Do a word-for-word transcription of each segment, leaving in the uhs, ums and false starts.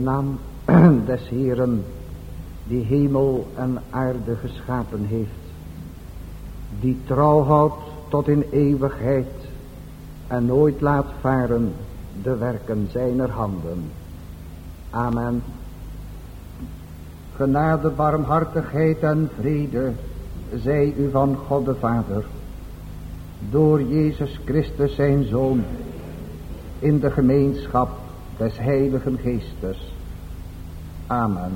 naam des Heeren, die hemel en aarde geschapen heeft, die trouw houdt tot in eeuwigheid en nooit laat varen de werken zijner handen. Amen. Genade, barmhartigheid en vrede zij u van God de Vader, door Jezus Christus zijn Zoon, in de gemeenschap des Heiligen Geestes. Amen.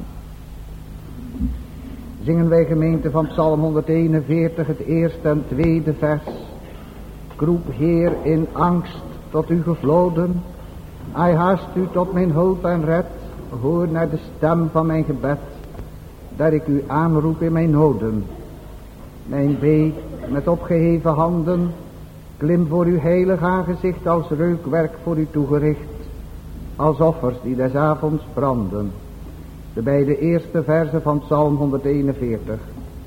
Zingen wij, gemeente, van Psalm honderdeenenveertig, het eerste en tweede vers. Ik roep, Heer, in angst tot u gevloden. Hij haast u tot mijn hulp en red. Hoor naar de stem van mijn gebed, dat ik u aanroep in mijn noden. Mijn bee met opgeheven handen, klim voor uw heilig aangezicht als reukwerk voor u toegericht, als offers die des avonds branden. De beide eerste verzen van Psalm honderdeenenveertig.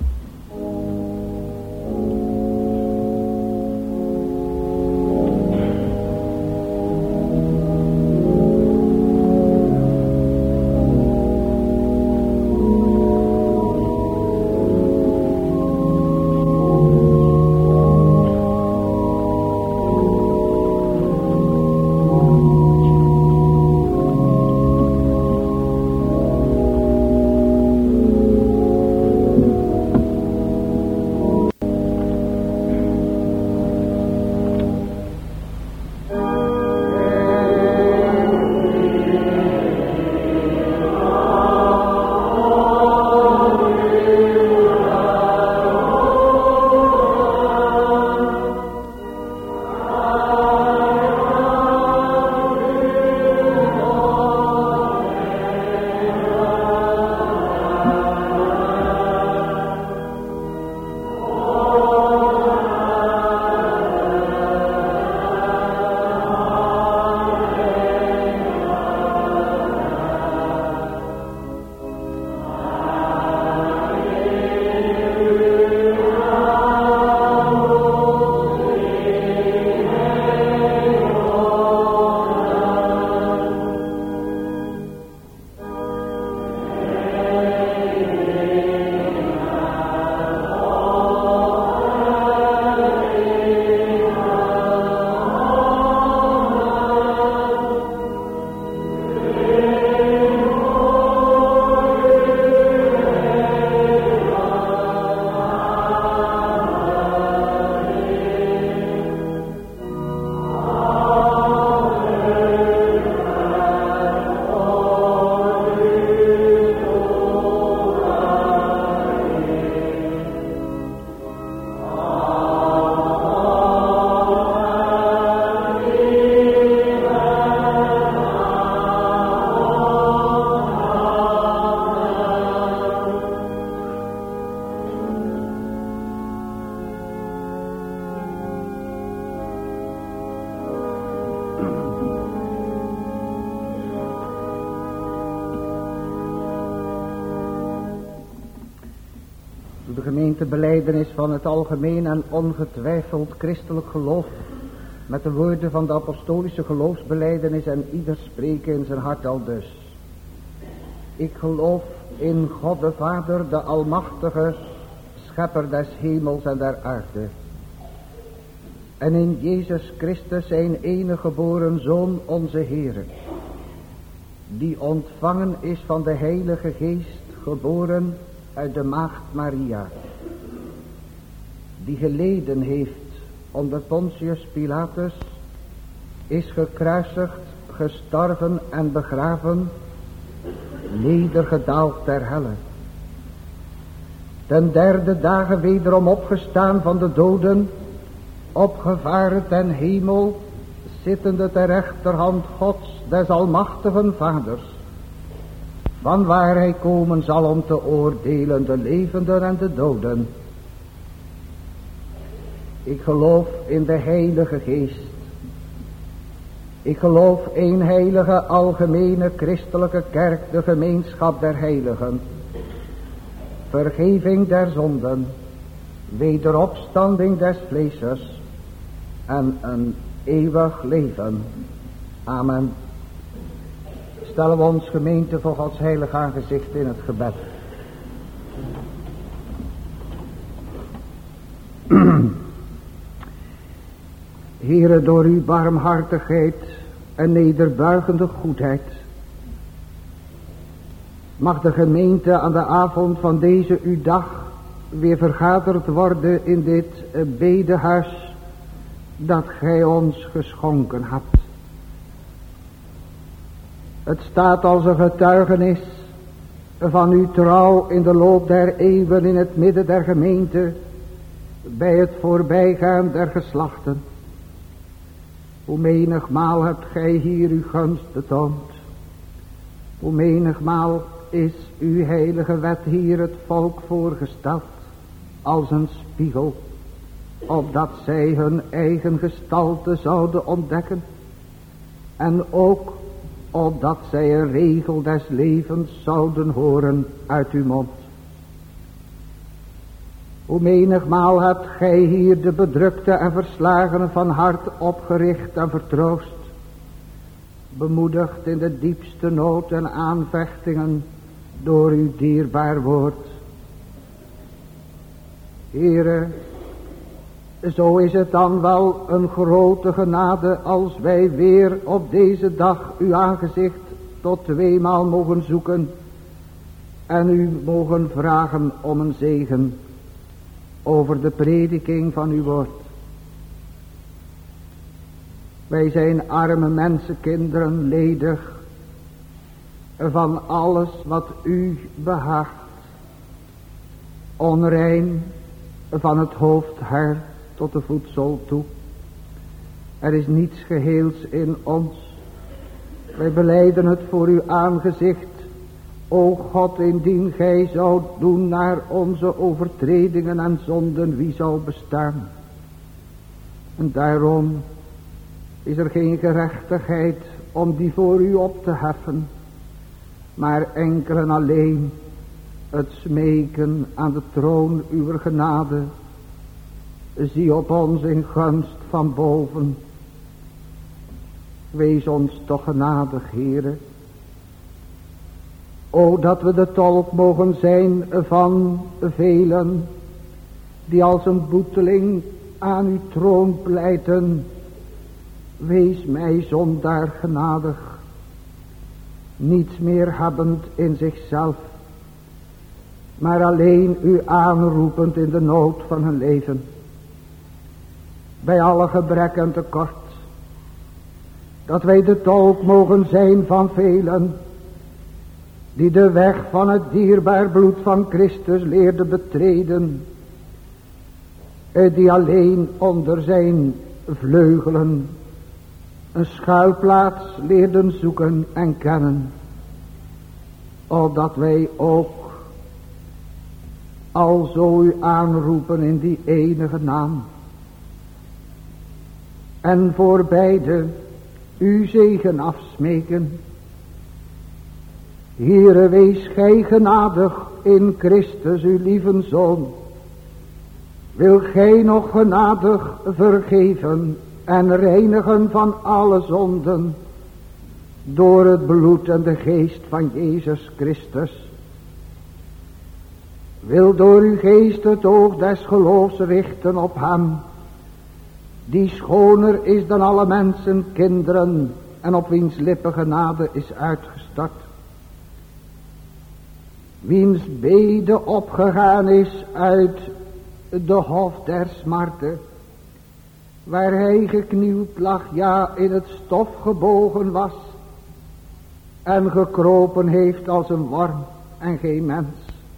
De gemeentebelijdenis van het algemeen en ongetwijfeld christelijk geloof, met de woorden van de apostolische geloofsbelijdenis en ieder spreken in zijn hart al dus. Ik geloof in God de Vader, de Almachtige, Schepper des hemels en der aarde. En in Jezus Christus, zijn enige geboren Zoon, onze Heere, die ontvangen is van de Heilige Geest, geboren uit de maagd Maria, die geleden heeft onder Pontius Pilatus, is gekruisigd, gestorven en begraven, nedergedaald ter helle. Ten derde dagen wederom opgestaan van de doden, opgevaren ten hemel, zittende ter rechterhand Gods, des almachtigen Vaders, van waar hij komen zal om te oordelen de levenden en de doden. Ik geloof in de Heilige Geest. Ik geloof één heilige algemene christelijke kerk, de gemeenschap der heiligen, vergeving der zonden, wederopstanding des vleeses en een eeuwig leven. Amen. Stellen we ons gemeente voor Gods heilig aangezicht in het gebed. Heere, door uw barmhartigheid en nederbuigende goedheid mag de gemeente aan de avond van deze uw dag weer vergaderd worden in dit bedehuis dat gij ons geschonken hebt. Het staat als een getuigenis van uw trouw in de loop der eeuwen in het midden der gemeente bij het voorbijgaan der geslachten. Hoe menigmaal hebt gij hier uw gunst betoond. Hoe menigmaal is uw heilige wet hier het volk voorgesteld als een spiegel, opdat zij hun eigen gestalte zouden ontdekken en ook opdat zij een regel des levens zouden horen uit uw mond. Hoe menigmaal hebt gij hier de bedrukte en verslagenen van hart opgericht en vertroost, bemoedigd in de diepste nood en aanvechtingen door uw dierbaar woord. Heere, zo is het dan wel een grote genade als wij weer op deze dag uw aangezicht tot tweemaal mogen zoeken en u mogen vragen om een zegen over de prediking van uw woord. Wij zijn arme mensenkinderen, ledig van alles wat u behaagt, onrein van het hoofdhaar tot de voetzool toe. Er is niets geheels in ons. Wij belijden het voor uw aangezicht, o God, indien gij zou doen naar onze overtredingen en zonden, wie zou bestaan? En daarom is er geen gerechtigheid om die voor u op te heffen, maar enkel en alleen het smeken aan de troon uwer genade. Zie op ons in gunst van boven. Wees ons toch genadig, Heere. O, dat we de tolk mogen zijn van velen die als een boeteling aan uw troon pleiten. Wees mij zondaar genadig, niets meer hebbend in zichzelf, maar alleen u aanroepend in de nood van hun leven. Bij alle gebrek en tekort, dat wij de tolk mogen zijn van velen die de weg van het dierbaar bloed van Christus leerden betreden, die alleen onder zijn vleugelen een schuilplaats leerden zoeken en kennen, opdat wij ook alzo u aanroepen in die enige naam. En voor beide uw zegen afsmeken. Heere, wees gij genadig in Christus uw lieve Zoon. Wil gij nog genadig vergeven en reinigen van alle zonden door het bloed en de geest van Jezus Christus. Wil door uw geest het oog des geloofs richten op hem, die schoner is dan alle mensen, kinderen, en op wiens lippen genade is uitgestort. Wiens bede opgegaan is uit de hof der smarte, waar hij geknield lag, ja in het stof gebogen was, en gekropen heeft als een worm en geen mens.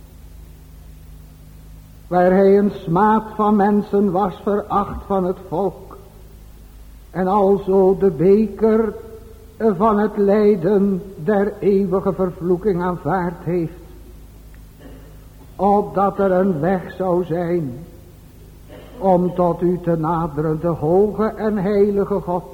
Waar hij een smaad van mensen was, veracht van het volk, en alzo de beker van het lijden der eeuwige vervloeking aanvaard heeft, opdat er een weg zou zijn om tot u te naderen, de hoge en heilige God.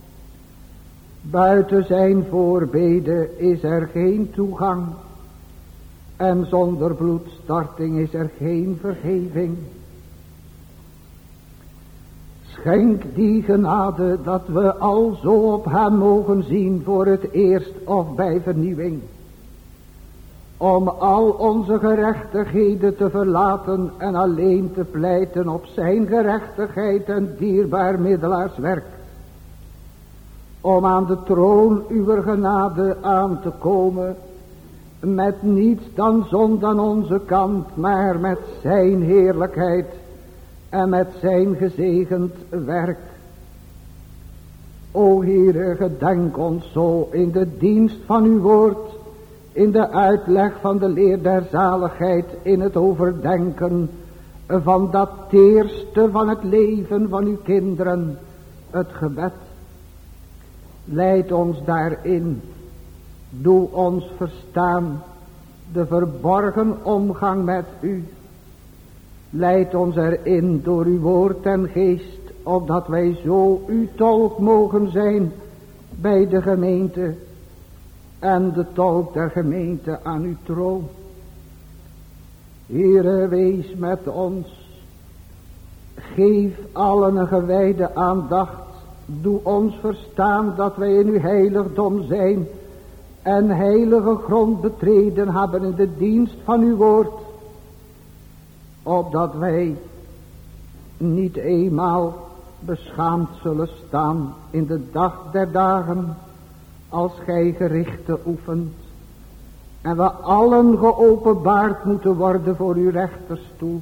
Buiten zijn voorbeden is er geen toegang, en zonder bloedstorting is er geen vergeving. Schenk die genade dat we al zo op hem mogen zien voor het eerst of bij vernieuwing. Om al onze gerechtigheden te verlaten en alleen te pleiten op zijn gerechtigheid en dierbaar middelaarswerk. Om aan de troon uw genade aan te komen met niets dan zonde aan onze kant, maar met zijn heerlijkheid en met zijn gezegend werk. O Heere, gedenk ons zo in de dienst van uw woord, in de uitleg van de leer der zaligheid, in het overdenken van dat teerste van het leven van uw kinderen, het gebed. Leid ons daarin, doe ons verstaan de verborgen omgang met u. Leid ons erin door uw woord en geest, opdat wij zo uw tolk mogen zijn bij de gemeente en de tolk der gemeente aan uw troon. Heere, wees met ons. Geef allen een gewijde aandacht. Doe ons verstaan dat wij in uw heiligdom zijn en heilige grond betreden hebben in de dienst van uw woord. Opdat wij niet eenmaal beschaamd zullen staan in de dag der dagen, als gij gerichten oefent. En we allen geopenbaard moeten worden voor uw rechterstoel.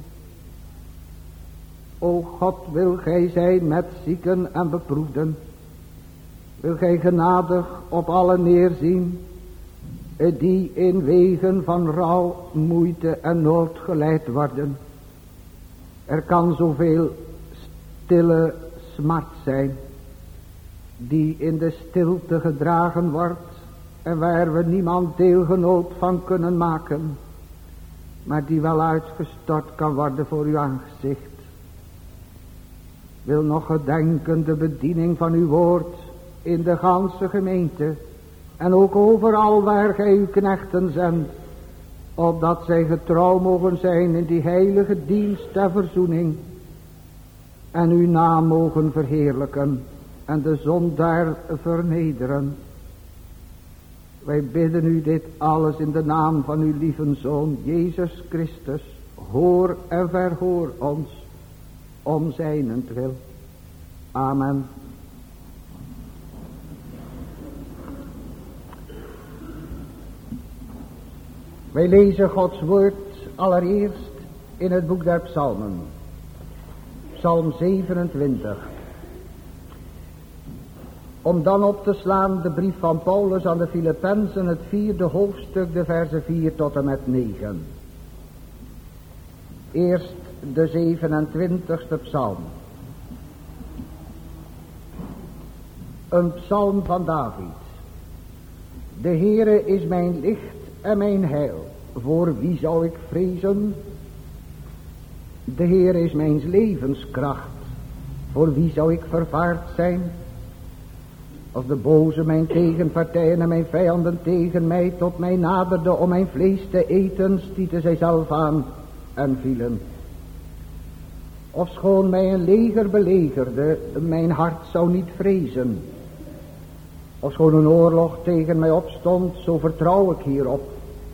O God, wil gij zijn met zieken en beproefden. Wil gij genadig op allen neerzien, die in wegen van rouw, moeite en nood geleid worden. Er kan zoveel stille smart zijn, die in de stilte gedragen wordt en waar we niemand deelgenoot van kunnen maken, maar die wel uitgestort kan worden voor uw aangezicht. Wil nog gedenken de bediening van uw woord in de ganse gemeente en ook overal waar gij uw knechten zendt, opdat zij getrouw mogen zijn in die heilige dienst der verzoening en uw naam mogen verheerlijken en de zondaar vernederen. Wij bidden u dit alles in de naam van uw lieve Zoon Jezus Christus. Hoor en verhoor ons om zijnentwil. Amen. Wij lezen Gods woord allereerst in het boek der psalmen. Psalm zevenentwintig. Om dan op te slaan de brief van Paulus aan de Filippenzen, het vierde hoofdstuk, de versen vier tot en met negen. Eerst de zevenentwintigste psalm. Een psalm van David. De Heere is mijn licht en mijn heil. Voor wie zou ik vrezen? De Heere is mijn levenskracht. Voor wie zou ik vervaard zijn? Als de boze mijn tegenpartijen en mijn vijanden tegen mij tot mij naderden om mijn vlees te eten, stieten zij zelf aan en vielen. Ofschoon mij een leger belegerde, mijn hart zou niet vrezen. Ofschoon een oorlog tegen mij opstond, zo vertrouw ik hierop.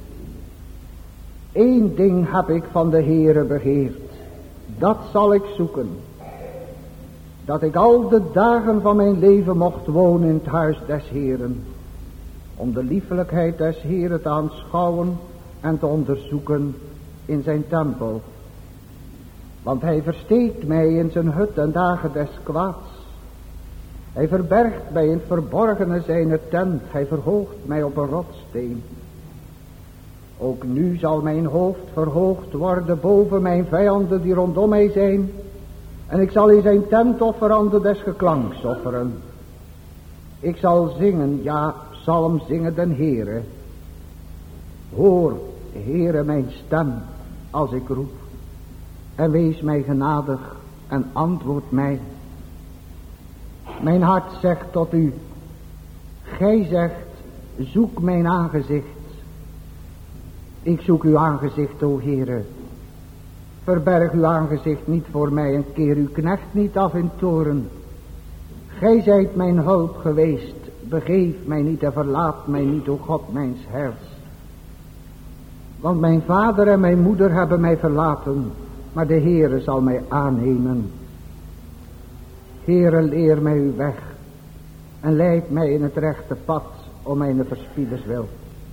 Eén ding heb ik van de Heere begeerd, dat zal ik zoeken. Dat ik al de dagen van mijn leven mocht wonen in het huis des Heeren, om de liefelijkheid des Heeren te aanschouwen en te onderzoeken in zijn tempel. Want hij versteekt mij in zijn hut en dagen des kwaads. Hij verbergt mij in het verborgene zijner tent, hij verhoogt mij op een rotssteen. Ook nu zal mijn hoofd verhoogd worden boven mijn vijanden die rondom mij zijn. En ik zal in zijn tent offeranden des geklanks offeren. Ik zal zingen, ja, psalm zingen den Heere. Hoor, Heere, mijn stem als ik roep. En wees mij genadig en antwoord mij. Mijn hart zegt tot u, gij zegt, zoek mijn aangezicht. Ik zoek uw aangezicht, o Heere. Verberg uw aangezicht niet voor mij en keer uw knecht niet af in toorn. Gij zijt mijn hulp geweest, begeef mij niet en verlaat mij niet, o God mijns heils. Want mijn vader en mijn moeder hebben mij verlaten, maar de Heere zal mij aannemen. Heere, leer mij uw weg en leid mij in het rechte pad om mijn verspieders wil.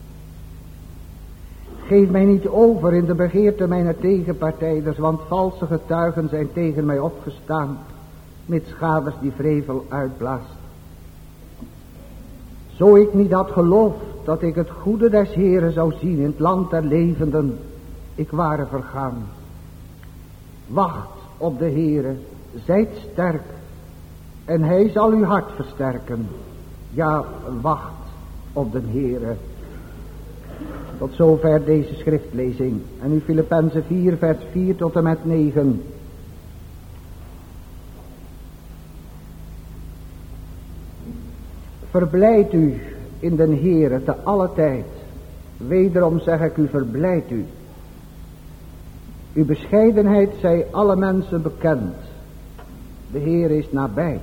Geef mij niet over in de begeerte mijner tegenpartijders, want valse getuigen zijn tegen mij opgestaan, met schaders die vrevel uitblaast. Zo ik niet had geloofd dat ik het goede des Heeren zou zien in het land der levenden, ik ware vergaan. Wacht op de Heere, zijt sterk, en hij zal uw hart versterken. Ja, wacht op de Heere. Tot zover deze schriftlezing. En nu Filippenzen vier vers vier tot en met negen. Verblijd u in den Heere te alle tijd. Wederom zeg ik u, verblijd u. Uw bescheidenheid zij alle mensen bekend. De Heer is nabij.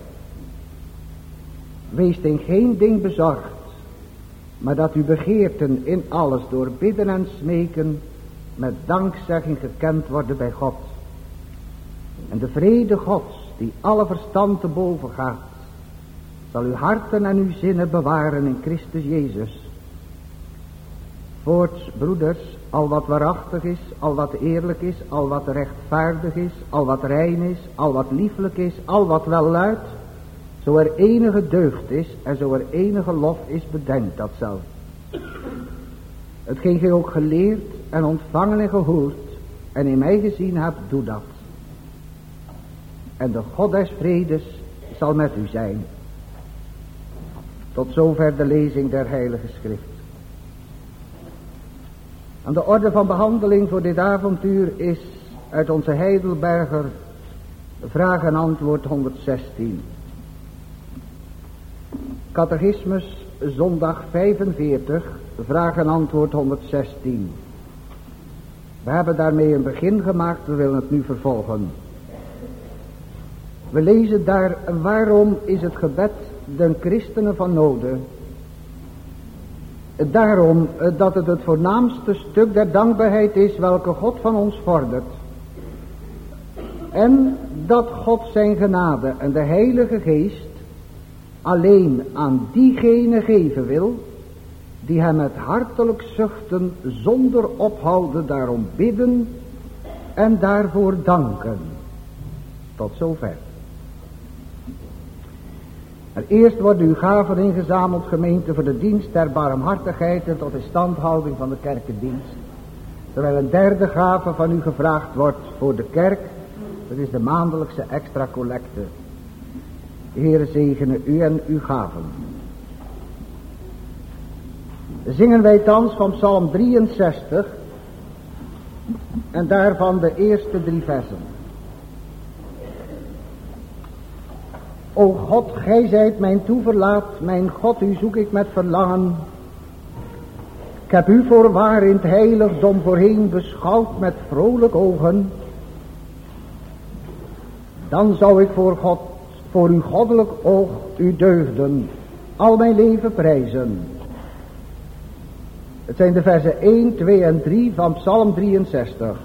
Wees in geen ding bezorgd, maar dat uw begeerten in alles door bidden en smeken met dankzegging gekend worden bij God. En de vrede Gods, die alle verstand te boven gaat, zal uw harten en uw zinnen bewaren in Christus Jezus. Voorts, broeders, al wat waarachtig is, al wat eerlijk is, al wat rechtvaardig is, al wat rein is, al wat lieflijk is, al wat welluidt, zo er enige deugd is en zo er enige lof is, bedenk dat zelf. Hetgeen gij ook geleerd en ontvangen en gehoord en in mij gezien hebt, doe dat. En de God des vredes zal met u zijn. Tot zover de lezing der Heilige Schrift. Aan de orde van behandeling voor dit avontuur is uit onze Heidelberger vraag en antwoord honderdzestien. Catechismus zondag vijfenveertig, vraag en antwoord honderdzestien. We hebben daarmee een begin gemaakt, we willen het nu vervolgen. We lezen daar, waarom is het gebed den christenen van noden? Daarom dat het het voornaamste stuk der dankbaarheid is welke God van ons vordert. En dat God zijn genade en de Heilige Geest alleen aan diegene geven wil, die hem met hartelijk zuchten zonder ophouden daarom bidden en daarvoor danken. Tot zover. Er eerst worden uw gaven ingezameld, gemeente, voor de dienst der barmhartigheid en tot de standhouding van de kerkendienst. Terwijl een derde gave van u gevraagd wordt voor de kerk, dat is de maandelijkse extra collecte. De Heere zegene u en uw gaven. Zingen wij thans van Psalm drieënzestig en daarvan de eerste drie versen. O God, gij zijt mijn toeverlaat, mijn God, u zoek ik met verlangen. Ik heb u voorwaar in het heiligdom voorheen beschouwd met vrolijk ogen. Dan zou ik voor God, voor uw goddelijk oog, uw deugden, al mijn leven prijzen. Het zijn de versen één, twee en drie van Psalm drieënzestig.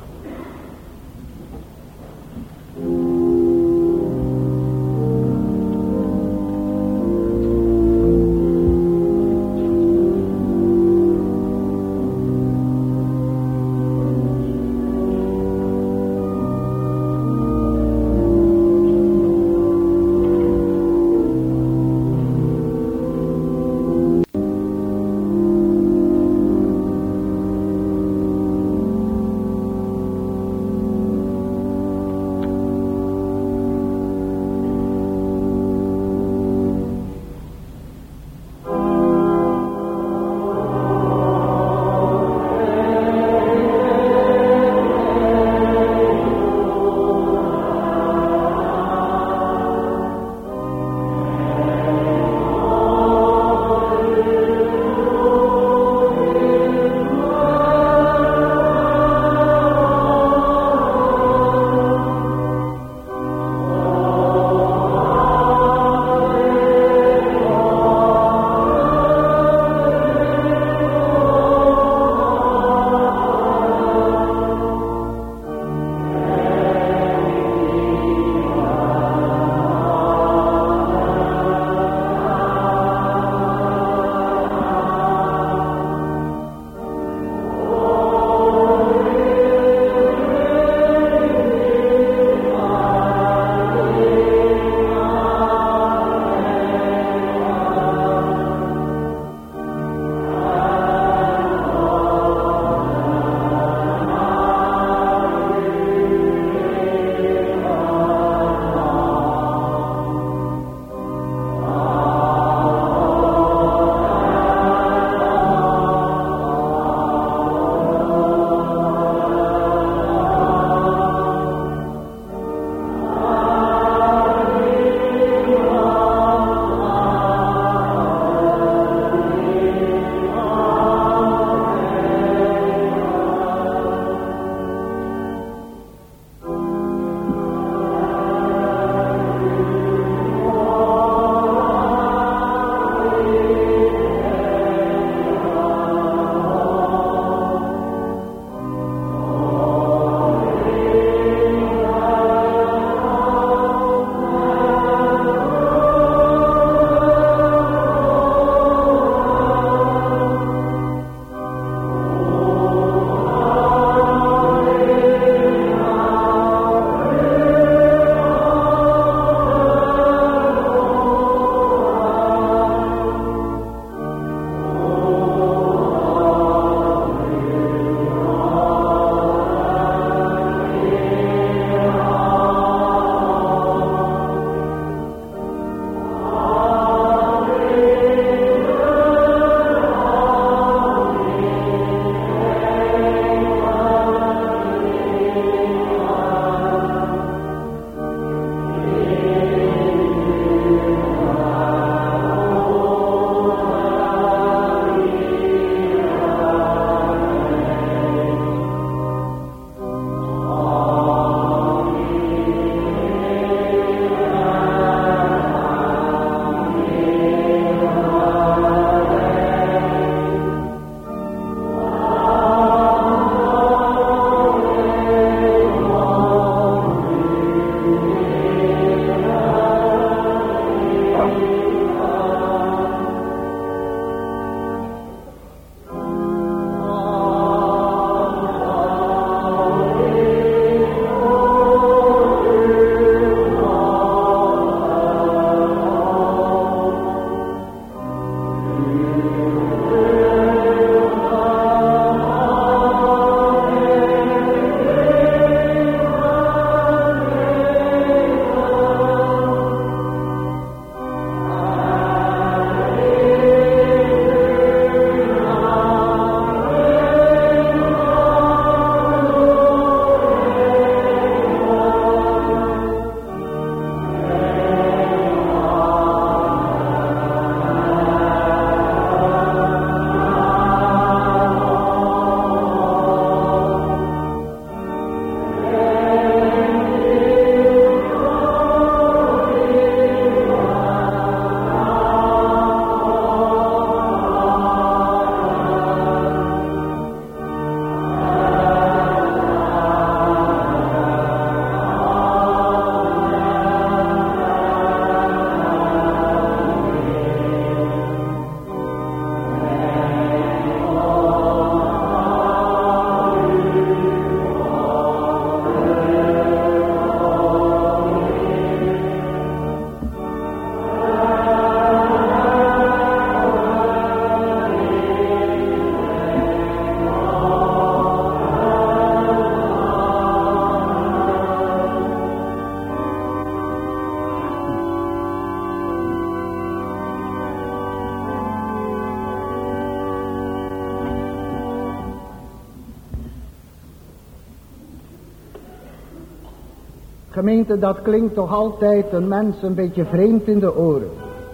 Gemeente, dat klinkt toch altijd een mens een beetje vreemd in de oren.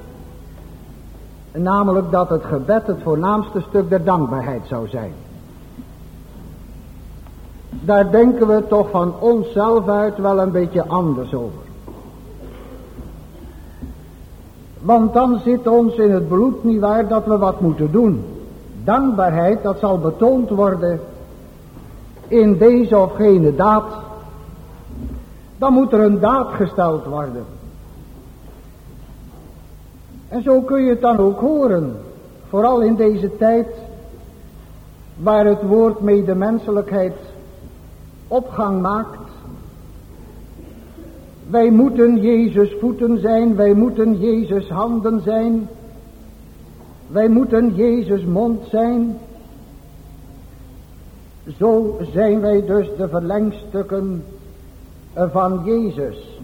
Namelijk dat het gebed het voornaamste stuk der dankbaarheid zou zijn. Daar denken we toch van onszelf uit wel een beetje anders over. Want dan zit ons in het bloed niet waar dat we wat moeten doen. Dankbaarheid, dat zal betoond worden in deze of gene daad. Dan moet er een daad gesteld worden. En zo kun je het dan ook horen. Vooral in deze tijd waar het woord medemenselijkheid opgang maakt. Wij moeten Jezus voeten zijn, wij moeten Jezus handen zijn. Wij moeten Jezus mond zijn. Zo zijn wij dus de verlengstukken van Jezus.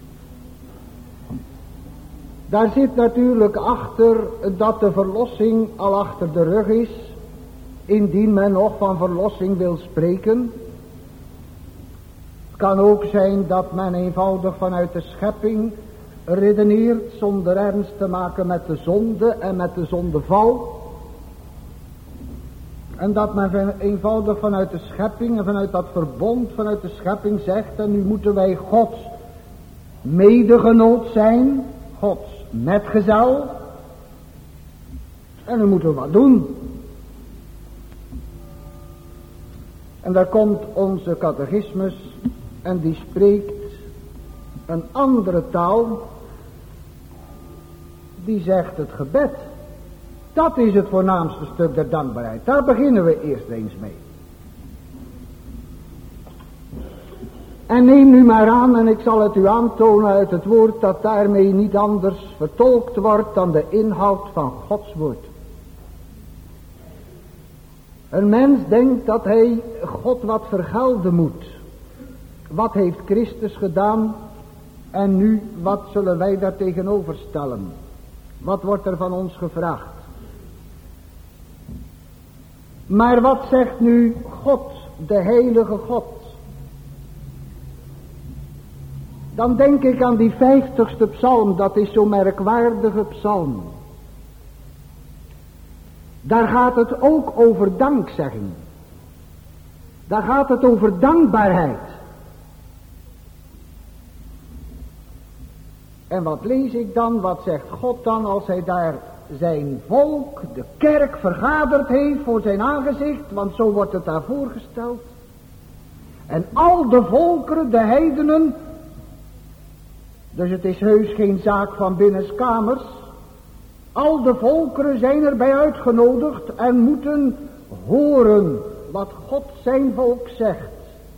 Daar zit natuurlijk achter dat de verlossing al achter de rug is, indien men nog van verlossing wil spreken. Het kan ook zijn dat men eenvoudig vanuit de schepping redeneert zonder ernst te maken met de zonde en met de zondeval. En dat men eenvoudig vanuit de schepping en vanuit dat verbond vanuit de schepping zegt, en nu moeten wij Gods medegenoot zijn, Gods metgezel, en nu moeten we wat doen. En daar komt onze catechismus en die spreekt een andere taal, die zegt het gebed. Dat is het voornaamste stuk der dankbaarheid. Daar beginnen we eerst eens mee. En neem nu maar aan, en ik zal het u aantonen uit het woord, dat daarmee niet anders vertolkt wordt dan de inhoud van Gods woord. Een mens denkt dat hij God wat vergelden moet. Wat heeft Christus gedaan? En nu, wat zullen wij daar tegenover stellen? Wat wordt er van ons gevraagd? Maar wat zegt nu God, de heilige God? Dan denk ik aan die vijftigste psalm, dat is zo'n merkwaardige psalm. Daar gaat het ook over dankzegging. Daar gaat het over dankbaarheid. En wat lees ik dan, wat zegt God dan als hij daar zijn volk, de kerk, vergaderd heeft voor zijn aangezicht, want zo wordt het daar voorgesteld. En al de volkeren, de heidenen, dus het is heus geen zaak van binnenskamers, al de volkeren zijn erbij uitgenodigd en moeten horen wat God zijn volk zegt.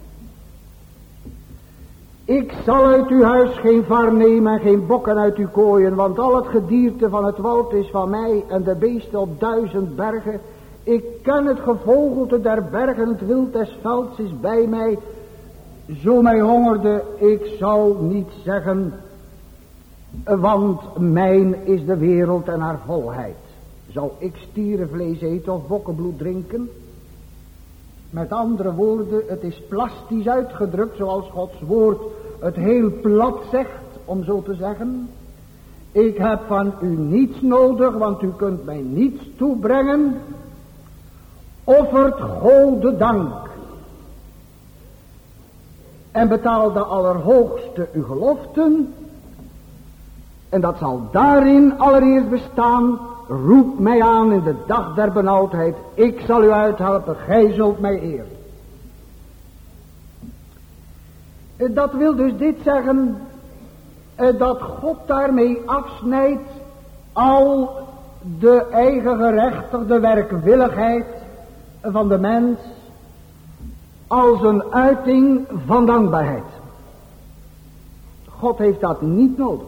Ik zal uit uw huis geen var nemen en geen bokken uit uw kooien, want al het gedierte van het woud is van mij en de beesten op duizend bergen. Ik ken het gevogelte der bergen, het wild des velds is bij mij. Zo mij hongerde, ik zou niet zeggen, want mijn is de wereld en haar volheid. Zou ik stierenvlees eten of bokkenbloed drinken? Met andere woorden, het is plastisch uitgedrukt zoals Gods woord het heel plat zegt, om zo te zeggen. Ik heb van u niets nodig, want u kunt mij niets toebrengen. Offert Gode dank. En betaal de Allerhoogste uw geloften. En dat zal daarin allereerst bestaan. Roep mij aan in de dag der benauwdheid. Ik zal u uithelpen, gij zult mij eren. Dat wil dus dit zeggen, dat God daarmee afsnijdt al de eigen gerechtigde werkwilligheid van de mens als een uiting van dankbaarheid. God heeft dat niet nodig.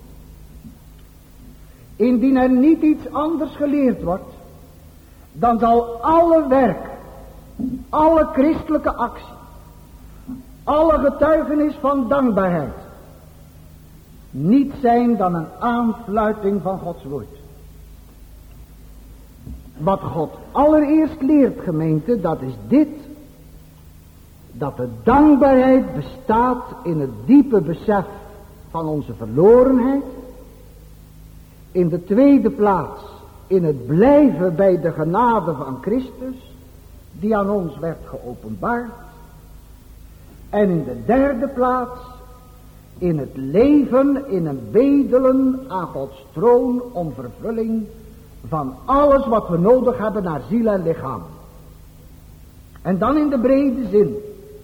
Indien er niet iets anders geleerd wordt, dan zal alle werk, alle christelijke actie, alle getuigenis van dankbaarheid niet zijn dan een aanfluiting van Gods woord. Wat God allereerst leert, gemeente, dat is dit. dat de dankbaarheid bestaat in het diepe besef van onze verlorenheid. In de tweede plaats in het blijven bij de genade van Christus, die aan ons werd geopenbaard. En in de derde plaats in het leven, in een bedelen aan Gods troon om vervulling van alles wat we nodig hebben naar ziel en lichaam. En dan in de brede zin.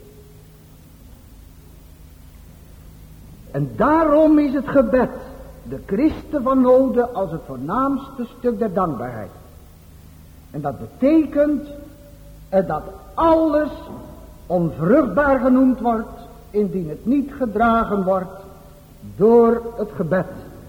En daarom is het gebed de Christen van Node als het voornaamste stuk der dankbaarheid. En dat betekent dat alles onvruchtbaar genoemd wordt, indien het niet gedragen wordt door het gebed.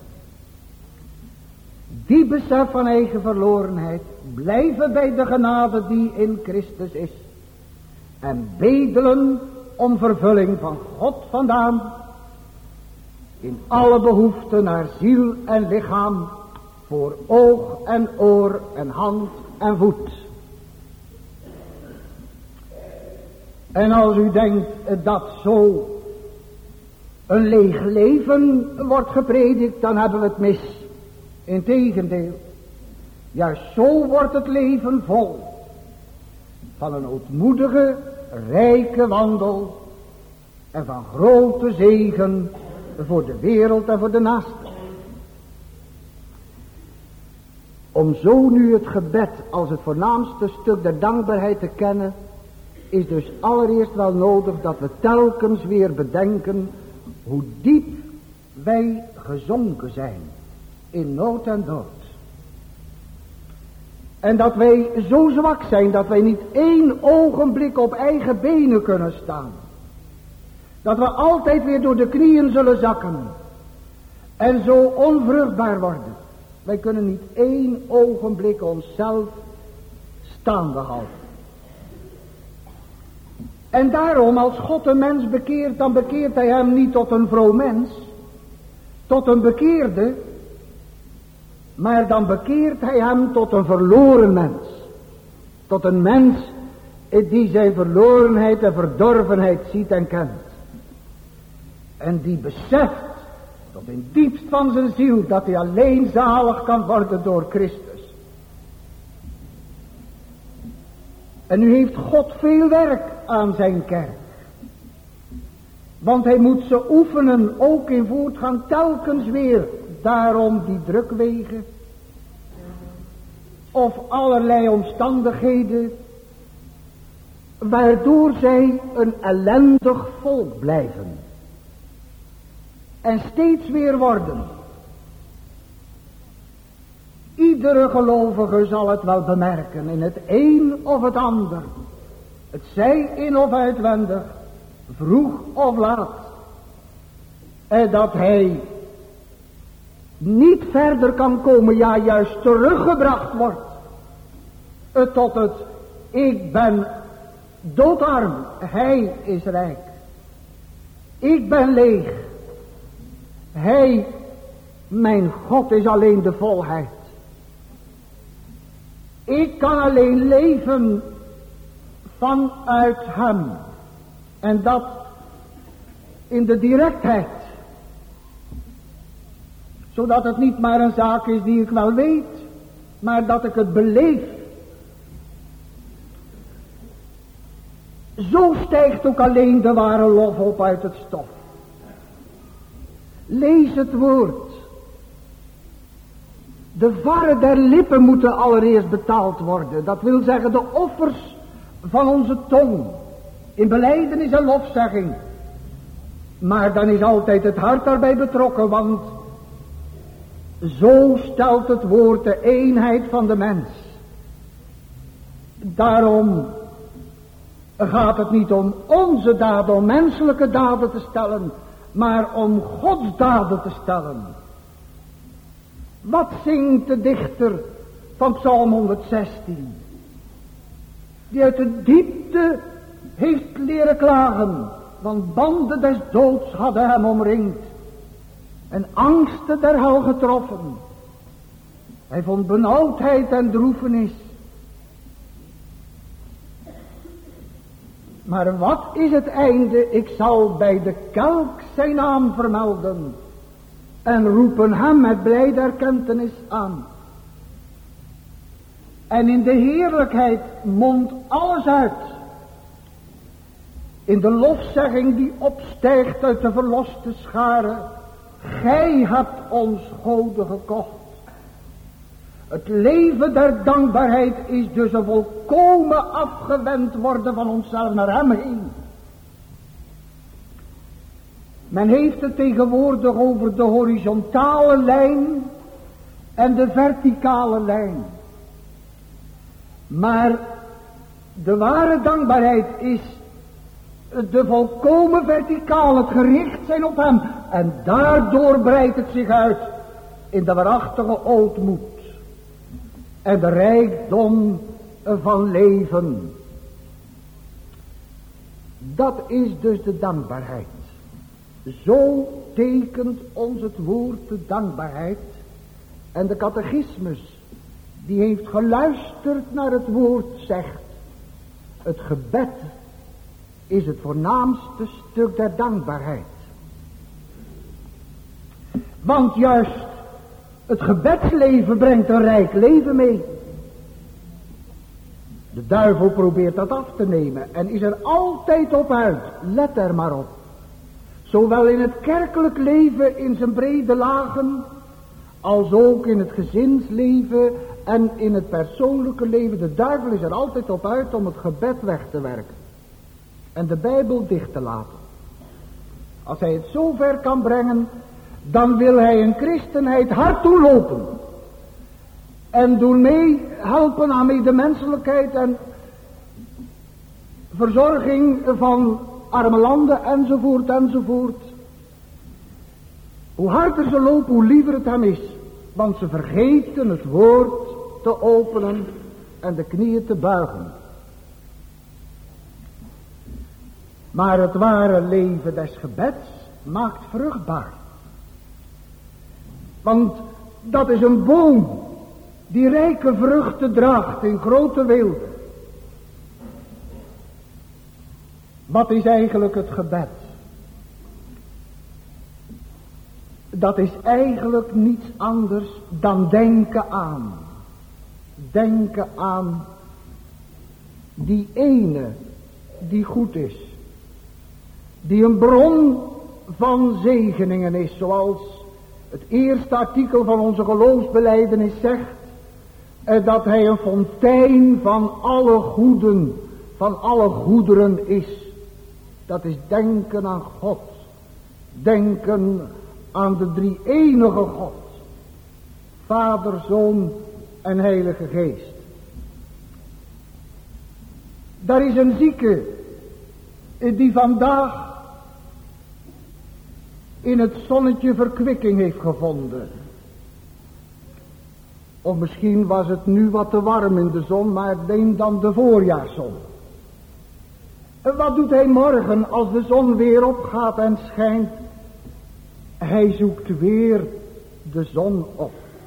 Die besef van eigen verlorenheid, blijven bij de genade die in Christus is. En bedelen om vervulling van God vandaan, in alle behoeften naar ziel en lichaam, voor oog en oor en hand en voet. En als u denkt dat zo een leeg leven wordt gepredikt, dan hebben we het mis. Integendeel, juist zo wordt het leven vol van een ootmoedige, rijke wandel en van grote zegen voor de wereld en voor de naaste. Om zo nu het gebed als het voornaamste stuk der dankbaarheid te kennen, is dus allereerst wel nodig dat we telkens weer bedenken hoe diep wij gezonken zijn in nood en dood. En dat wij zo zwak zijn dat wij niet één ogenblik op eigen benen kunnen staan. Dat we altijd weer door de knieën zullen zakken en zo onvruchtbaar worden. Wij kunnen niet één ogenblik onszelf staande houden. En daarom, als God een mens bekeert, dan bekeert hij hem niet tot een vroom mens, tot een bekeerde, maar dan bekeert hij hem tot een verloren mens. Tot een mens die zijn verlorenheid en verdorvenheid ziet en kent. En die beseft tot in het diepst van zijn ziel dat hij alleen zalig kan worden door Christus. En nu heeft God veel werk aan zijn kerk. Want hij moet ze oefenen, ook in voortgang telkens weer. Daarom die drukwegen. Of allerlei omstandigheden. Waardoor zij een ellendig volk blijven. En steeds weer worden. Iedere gelovige zal het wel bemerken in het een of het ander. Het zij in of uitwendig, vroeg of laat. En dat hij niet verder kan komen, ja juist teruggebracht wordt. Het tot het, ik ben doodarm, hij is rijk. Ik ben leeg. Hij, mijn God, is alleen de volheid. Ik kan alleen leven vanuit hem. En dat in de directheid. Zodat het niet maar een zaak is die ik wel weet, maar dat ik het beleef. Zo stijgt ook alleen de ware lof op uit het stof. Lees het woord. De varren der lippen moeten allereerst betaald worden. Dat wil zeggen de offers van onze tong. In belijdenis en lofzegging. Maar dan is altijd het hart daarbij betrokken. Want zo stelt het woord de eenheid van de mens. Daarom gaat het niet om onze daden, om menselijke daden te stellen. Maar om Gods daden te stellen. Wat zingt de dichter van Psalm honderdzestien? Die uit de diepte heeft leren klagen. Want banden des doods hadden hem omringd. En angsten der hel getroffen. Hij vond benauwdheid en droefenis. Maar wat is het einde? Ik zal bij de kelk zijn naam vermelden en roepen hem met blijde erkentenis aan. En in de heerlijkheid mondt alles uit. In de lofzegging die opstijgt uit de verloste scharen. Gij hebt ons goden gekocht. Het leven der dankbaarheid is dus een volkomen afgewend worden van onszelf naar hem heen. Men heeft het tegenwoordig over de horizontale lijn en de verticale lijn. Maar de ware dankbaarheid is de volkomen verticaal, het gericht zijn op hem. En daardoor breidt het zich uit in de waarachtige ootmoed en de rijkdom van leven. Dat is dus de dankbaarheid. Zo tekent ons het woord de dankbaarheid. En de catechismus, die heeft geluisterd naar het woord, zegt: het gebed is het voornaamste stuk der dankbaarheid. Want juist het gebedsleven brengt een rijk leven mee. De duivel probeert dat af te nemen en is er altijd op uit. Let er maar op. Zowel in het kerkelijk leven in zijn brede lagen, als ook in het gezinsleven en in het persoonlijke leven. De duivel is er altijd op uit om het gebed weg te werken en de Bijbel dicht te laten. Als hij het zo ver kan brengen, dan wil hij een christenheid hard toelopen en doen mee helpen aan medemenselijkheid en verzorging van arme landen enzovoort enzovoort. Hoe harder ze lopen, hoe liever het hem is, want ze vergeten het woord te openen en de knieën te buigen. Maar het ware leven des gebeds maakt vruchtbaar. Want dat is een boom die rijke vruchten draagt in grote weelde. Wat is eigenlijk het gebed? Dat is eigenlijk niets anders dan denken aan. Denken aan die ene die goed is. Die een bron van zegeningen is, zoals het eerste artikel van onze geloofsbelijdenis zegt. Dat hij een fontein van alle goeden, van alle goederen is. Dat is denken aan God. Denken aan de drie enige God. Vader, Zoon en Heilige Geest. Daar is een zieke die vandaag in het zonnetje verkwikking heeft gevonden. Of misschien was het nu wat te warm in de zon, maar neem dan de voorjaarszon. En wat doet hij morgen als de zon weer opgaat en schijnt? Hij zoekt weer de zon op.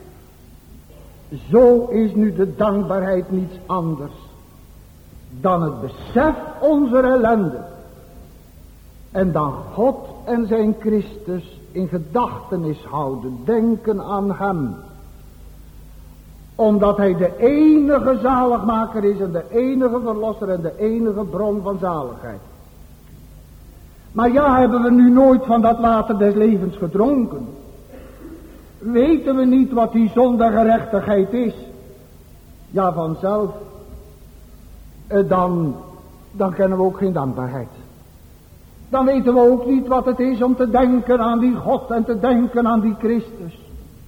Zo is nu de dankbaarheid niets anders dan het besef onze ellende. En dan God en zijn Christus in gedachtenis houden, denken aan hem. Omdat hij de enige zaligmaker is en de enige verlosser en de enige bron van zaligheid. Maar ja, hebben we nu nooit van dat water des levens gedronken? Weten we niet wat die zondegerechtigheid is? Ja, vanzelf. Dan, dan kennen we ook geen dankbaarheid. Dan weten we ook niet wat het is om te denken aan die God en te denken aan die Christus.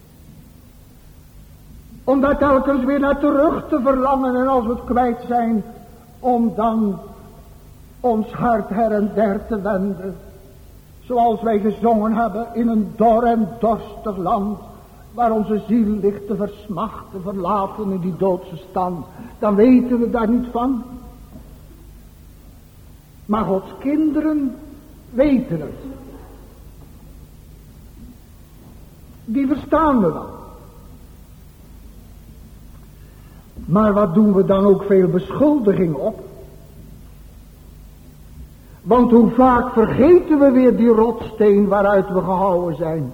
Om daar telkens weer naar terug te verlangen en als we het kwijt zijn, om dan ons hart her en der te wenden. Zoals wij gezongen hebben in een dor en dorstig land, waar onze ziel ligt te versmachten, verlaten in die doodse stand. Dan weten we daar niet van. Maar Gods kinderen weten het. Die verstaan we wel. Maar wat doen we dan ook veel beschuldiging op? Want hoe vaak vergeten we weer die rotsteen waaruit we gehouwen zijn.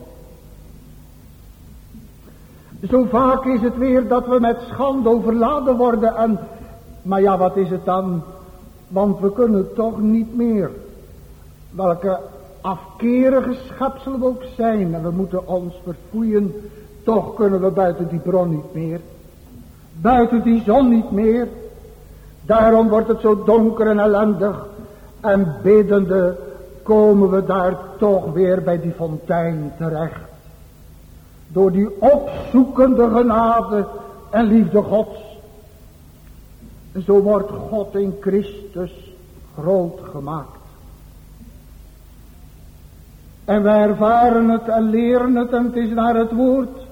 Zo vaak is het weer dat we met schande overladen worden. En, maar ja, wat is het dan? Want we kunnen toch niet meer. Welke afkerige schepselen we ook zijn. En we moeten ons verfoeien. Toch kunnen we buiten die bron niet meer. Buiten die zon niet meer. Daarom wordt het zo donker en ellendig. En biddende komen we daar toch weer bij die fontein terecht. Door die opzoekende genade en liefde Gods. En zo wordt God in Christus groot gemaakt. En wij ervaren het en leren het en het is naar het woord.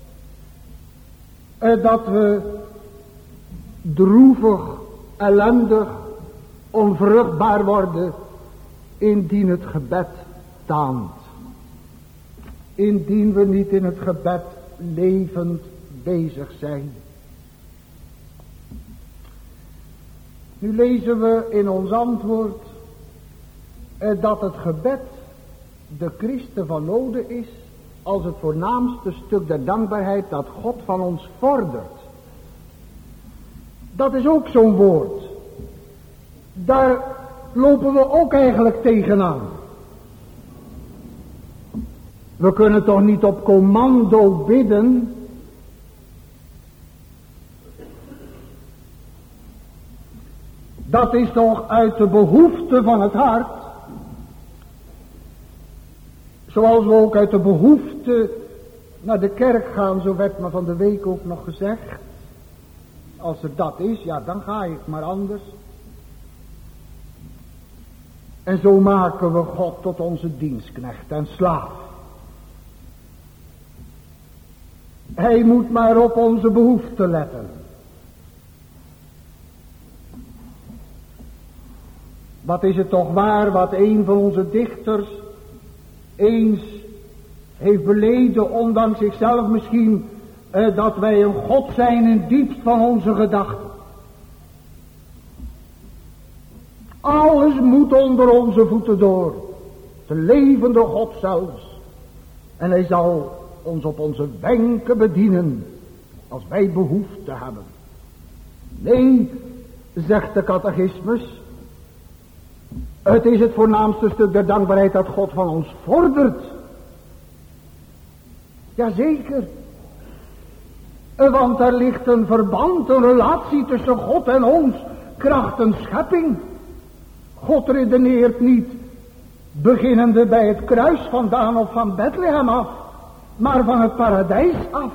Dat we droevig, ellendig, onvruchtbaar worden indien het gebed taant. Indien we niet in het gebed levend bezig zijn. Nu lezen we in ons antwoord eh, dat het gebed de Christen van noden is als het voornaamste stuk der dankbaarheid dat God van ons vordert. Dat is ook zo'n woord. Daar lopen we ook eigenlijk tegenaan. We kunnen toch niet op commando bidden. Dat is toch uit de behoefte van het hart. Zoals we ook uit de behoefte naar de kerk gaan, zo werd me van de week ook nog gezegd. Als er dat is, ja dan ga ik maar anders. En zo maken we God tot onze dienstknecht en slaaf. Hij moet maar op onze behoeften letten. Wat is het toch waar wat een van onze dichters eens heeft beleden, ondanks zichzelf misschien, eh, dat wij een God zijn in diepst van onze gedachten. Alles moet onder onze voeten door. De levende God zelfs. En hij zal ons op onze wenken bedienen als wij behoefte hebben. Nee, zegt de catechismus, het is het voornaamste stuk der dankbaarheid dat God van ons vordert. Jazeker. Want er ligt een verband, een relatie tussen God en ons, krachtens schepping. God redeneert niet beginnende bij het kruis vandaan of van Bethlehem af, maar van het paradijs af.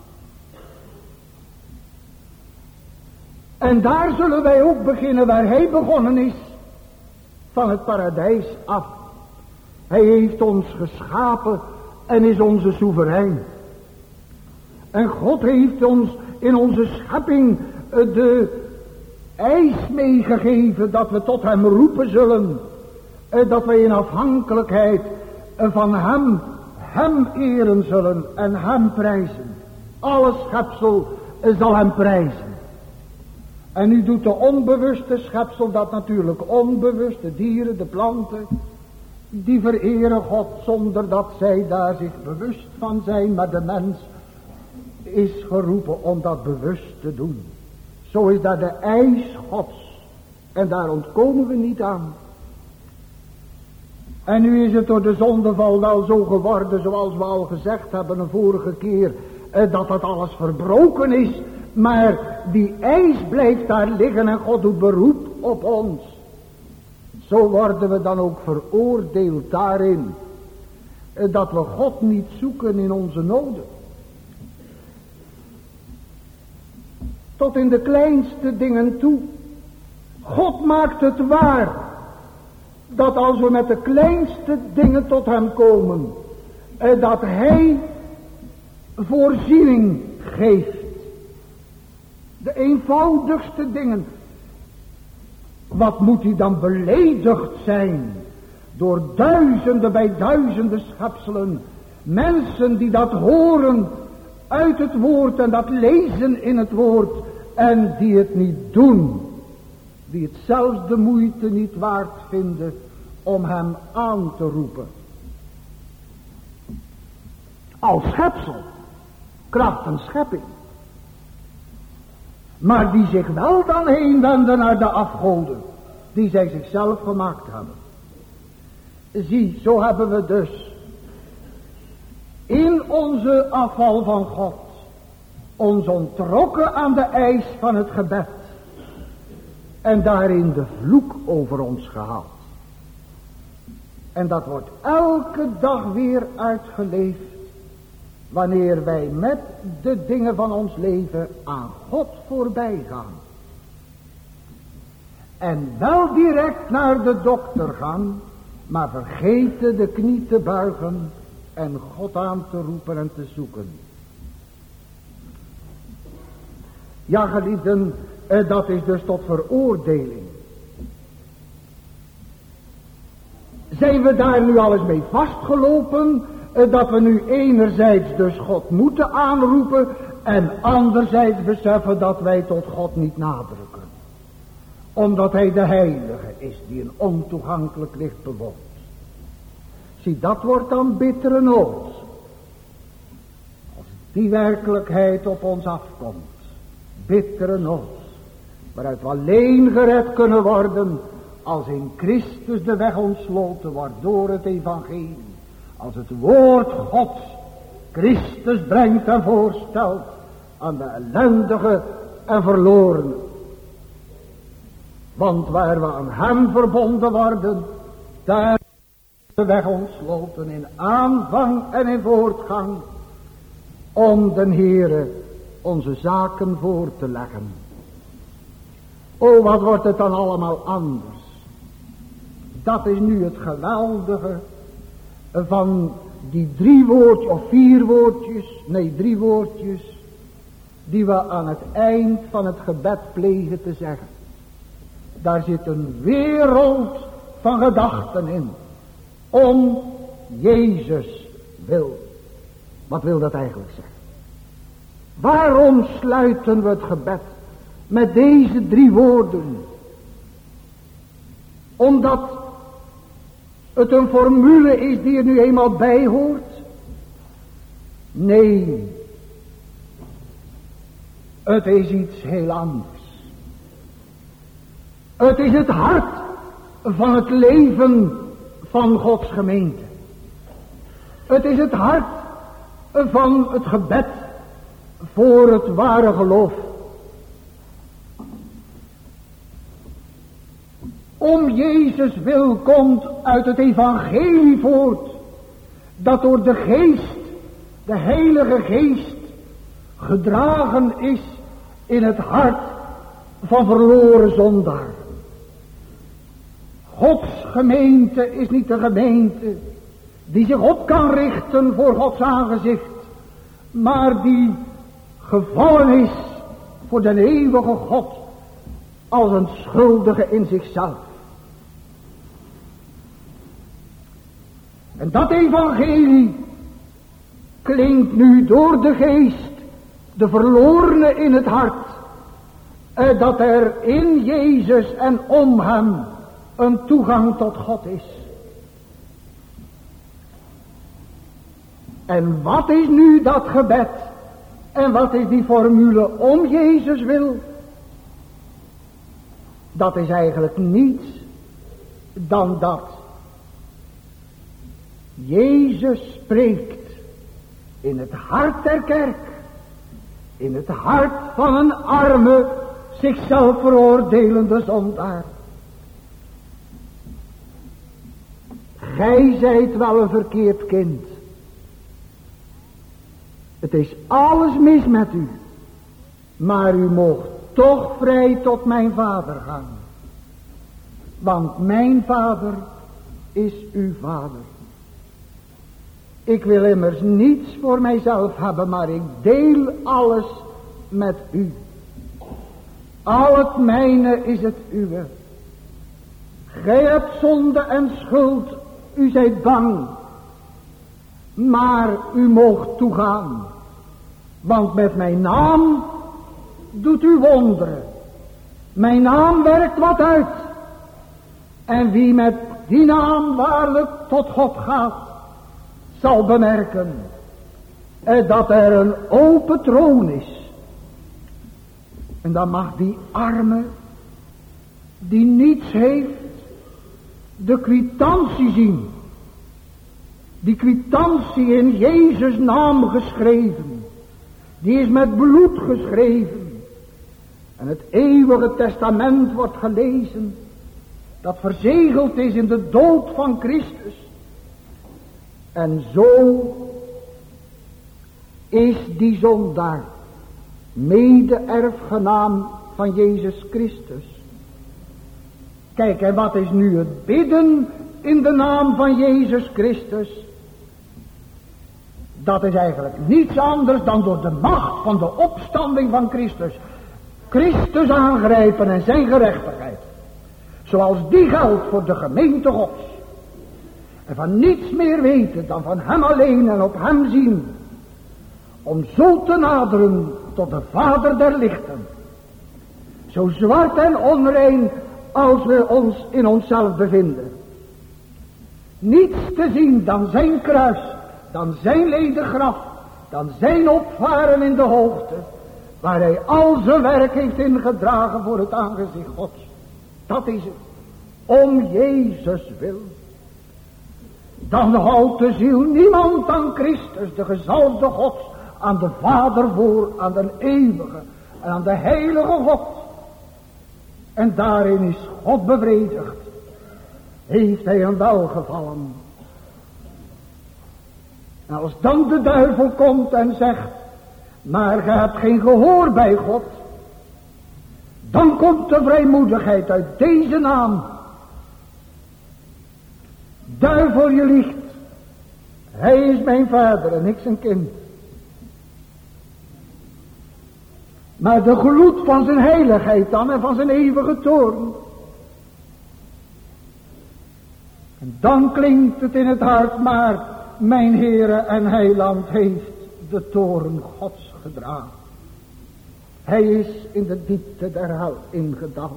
En daar zullen wij ook beginnen waar hij begonnen is, van het paradijs af. Hij heeft ons geschapen en is onze soeverein. En God heeft ons in onze schepping de eis meegegeven dat we tot hem roepen zullen. Dat wij in afhankelijkheid van hem, hem eren zullen en hem prijzen. Alle schepsel zal hem prijzen. En nu doet de onbewuste schepsel dat natuurlijk onbewust. De dieren, de planten, die vereren God zonder dat zij daar zich bewust van zijn. Maar de mens is geroepen om dat bewust te doen. Zo is dat de eis Gods. En daar ontkomen we niet aan. En nu is het door de zondeval wel zo geworden, zoals we al gezegd hebben een vorige keer, dat dat alles verbroken is. Maar die eis blijft daar liggen en God doet beroep op ons. Zo worden we dan ook veroordeeld daarin, dat we God niet zoeken in onze noden. Tot in de kleinste dingen toe. God maakt het waar, dat als we met de kleinste dingen tot hem komen, dat hij voorziening geeft. De eenvoudigste dingen. Wat moet hij dan beledigd zijn door duizenden bij duizenden schepselen. Mensen die dat horen uit het woord en dat lezen in het woord en die het niet doen. Die het zelfs de moeite niet waard vinden om hem aan te roepen. Als schepsel, krachtens schepping. Maar die zich wel dan heen wenden naar de afgoden, die zij zichzelf gemaakt hebben. Zie, zo hebben we dus in onze afval van God ons onttrokken aan de eis van het gebed en daarin de vloek over ons gehaald. En dat wordt elke dag weer uitgeleefd wanneer wij met de dingen van ons leven aan God voorbij gaan. En wel direct naar de dokter gaan, maar vergeten de knie te buigen en God aan te roepen en te zoeken. Ja, geliefden, dat is dus tot veroordeling. Zijn we daar nu alles mee vastgelopen, dat we nu enerzijds dus God moeten aanroepen en anderzijds beseffen dat wij tot God niet nadrukken. Omdat hij de heilige is die een ontoegankelijk licht bewoont. Zie, dat wordt dan bittere nood. Als die werkelijkheid op ons afkomt. Bittere nood. Waaruit we alleen gered kunnen worden als in Christus de weg ontsloten wordt door het evangelie. Als het woord Gods Christus brengt en voorstelt aan de ellendige en verlorenen. Want waar we aan hem verbonden worden, daar is de weg ontsloten in aanvang en in voortgang om den Heere onze zaken voor te leggen. O, wat wordt het dan allemaal anders. Dat is nu het geweldige van die drie woordjes, of vier woordjes, nee drie woordjes, die we aan het eind van het gebed plegen te zeggen. Daar zit een wereld van gedachten in. Om Jezus wil. Wat wil dat eigenlijk zeggen? Waarom sluiten we het gebed met deze drie woorden? Omdat het een formule is die er nu eenmaal bij hoort? Nee. Het is iets heel anders. Het is het hart van het leven van Gods gemeente. Het is het hart van het gebed voor het ware geloof. Om Jezus wil komt uit het evangelie voort, dat door de geest, de heilige geest, gedragen is in het hart van verloren zondaar. Gods gemeente is niet de gemeente die zich op kan richten voor Gods aangezicht, maar die gevallen is voor de eeuwige God als een schuldige in zichzelf. En dat evangelie klinkt nu door de geest, de verlorene in het hart, eh, dat er in Jezus en om hem een toegang tot God is. En wat is nu dat gebed? En wat is die formule om Jezus wil? Dat is eigenlijk niets dan dat Jezus spreekt in het hart der kerk, in het hart van een arme, zichzelf veroordelende zondaar. Gij zijt wel een verkeerd kind. Het is alles mis met u, maar u moogt toch vrij tot mijn vader gaan. Want mijn vader is uw vader. Ik wil immers niets voor mijzelf hebben, maar ik deel alles met u. Al het mijne is het uwe. Gij hebt zonde en schuld, u zijt bang, maar u moogt toegaan. Want met mijn naam doet u wonderen. Mijn naam werkt wat uit. En wie met die naam waarlijk tot God gaat, zal bemerken eh, dat er een open troon is. En dan mag die arme, die niets heeft, de kwitantie zien. Die kwitantie in Jezus' naam geschreven. Die is met bloed geschreven. En het eeuwige testament wordt gelezen. Dat verzegeld is in de dood van Christus. En zo is die zondaar mede-erfgenaam van Jezus Christus. Kijk, en wat is nu het bidden in de naam van Jezus Christus? Dat is eigenlijk niets anders dan door de macht van de opstanding van Christus. Christus aangrijpen en zijn gerechtigheid. Zoals die geldt voor de gemeente Gods. En van niets meer weten dan van hem alleen en op hem zien. Om zo te naderen tot de Vader der lichten. Zo zwart en onrein als we ons in onszelf bevinden. Niets te zien dan zijn kruis, dan zijn leden graf, dan zijn opvaren in de hoogte, waar hij al zijn werk heeft ingedragen voor het aangezicht Gods. Dat is het. Om Jezus wil. Dan houdt de ziel niemand aan Christus, de gezalfde Gods, aan de Vader voor, aan de eeuwige en aan de heilige God. En daarin is God bevredigd. Heeft hij hem welgevallen. En als dan de duivel komt en zegt, maar ge hebt geen gehoor bij God. Dan komt de vrijmoedigheid uit deze naam. Duivel, je liegt. Hij is mijn vader en ik zijn kind. Maar de gloed van zijn heiligheid dan en van zijn eeuwige toorn. En dan klinkt het in het hart, maar mijn Heere en Heiland heeft de toorn Gods gedragen. Hij is in de diepte der hel ingedaald.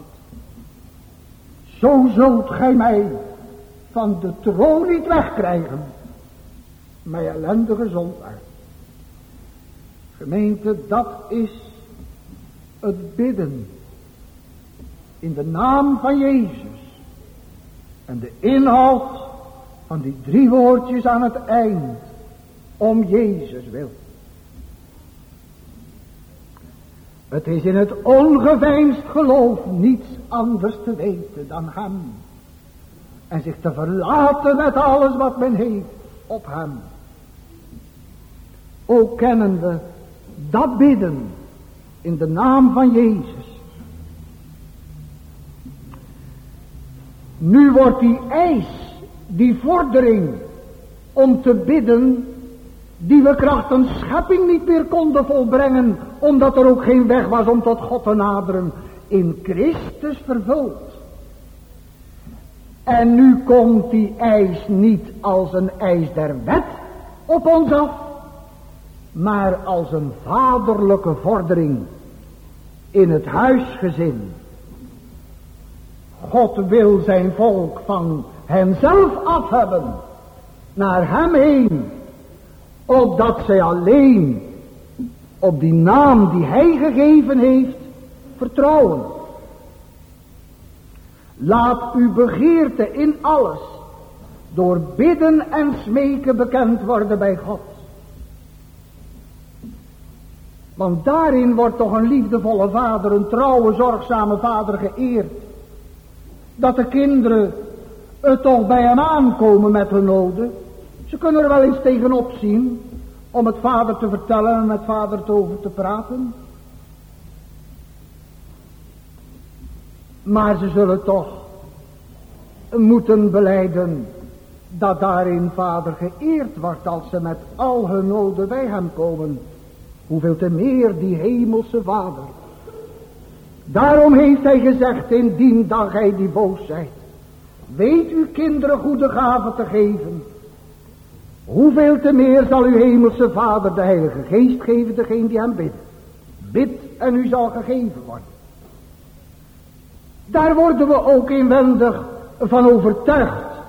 Zo zult gij mij van de troon niet wegkrijgen, mijn ellendige zondaar. Gemeente, dat is het bidden in de naam van Jezus. En de inhoud van die drie woordjes aan het eind, om Jezus wil. Het is in het ongeveinsd geloof niets anders te weten dan hem. En zich te verlaten met alles wat men heeft op hem. Ook kennen we dat bidden in de naam van Jezus. Nu wordt die eis, die vordering om te bidden, die we krachtens schepping niet meer konden volbrengen, omdat er ook geen weg was om tot God te naderen, in Christus vervuld. En nu komt die eis niet als een eis der wet op ons af, maar als een vaderlijke vordering in het huisgezin. God wil zijn volk van henzelf af hebben, naar hem heen, opdat zij alleen op die naam die hij gegeven heeft, vertrouwen. Laat uw begeerte in alles door bidden en smeken bekend worden bij God. Want daarin wordt toch een liefdevolle vader, een trouwe, zorgzame vader geëerd. Dat de kinderen het toch bij hem aankomen met hun noden. Ze kunnen er wel eens tegenop zien om het vader te vertellen en met vader te over te praten. Maar ze zullen toch moeten belijden dat daarin vader geëerd wordt als ze met al hun noden bij hem komen. Hoeveel te meer die hemelse vader. Daarom heeft hij gezegd, indien dat gij die boos zijt, weet uw kinderen goede gaven te geven. Hoeveel te meer zal uw hemelse vader de heilige geest geven degene die hem bidden. Bid en u zal gegeven worden. Daar worden we ook inwendig van overtuigd.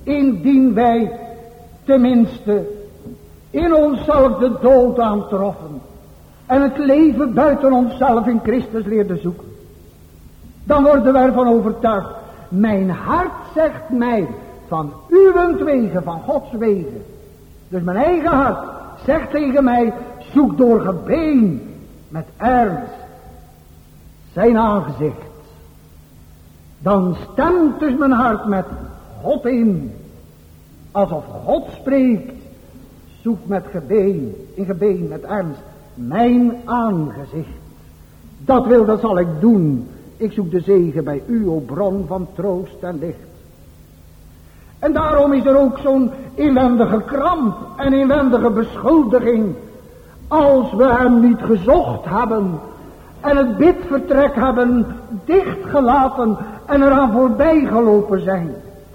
indien wij tenminste in onszelf de dood aantroffen en het leven buiten onszelf in Christus leerden zoeken, dan worden we ervan overtuigd. Mijn hart zegt mij van uwentwege, van Gods wegen. Dus mijn eigen hart zegt tegen mij, zoek door gebeen met ernst zijn aangezicht. Dan stemt dus mijn hart met God in, alsof God spreekt. Zoek met gebeen, in gebeen met ernst mijn aangezicht. Dat wil, dat zal ik doen. Ik zoek de zegen bij u, o bron van troost en licht. En daarom is er ook zo'n inwendige kramp en inwendige beschuldiging. Als we hem niet gezocht hebben en het bidvertrek hebben dichtgelaten en eraan voorbij gelopen zijn.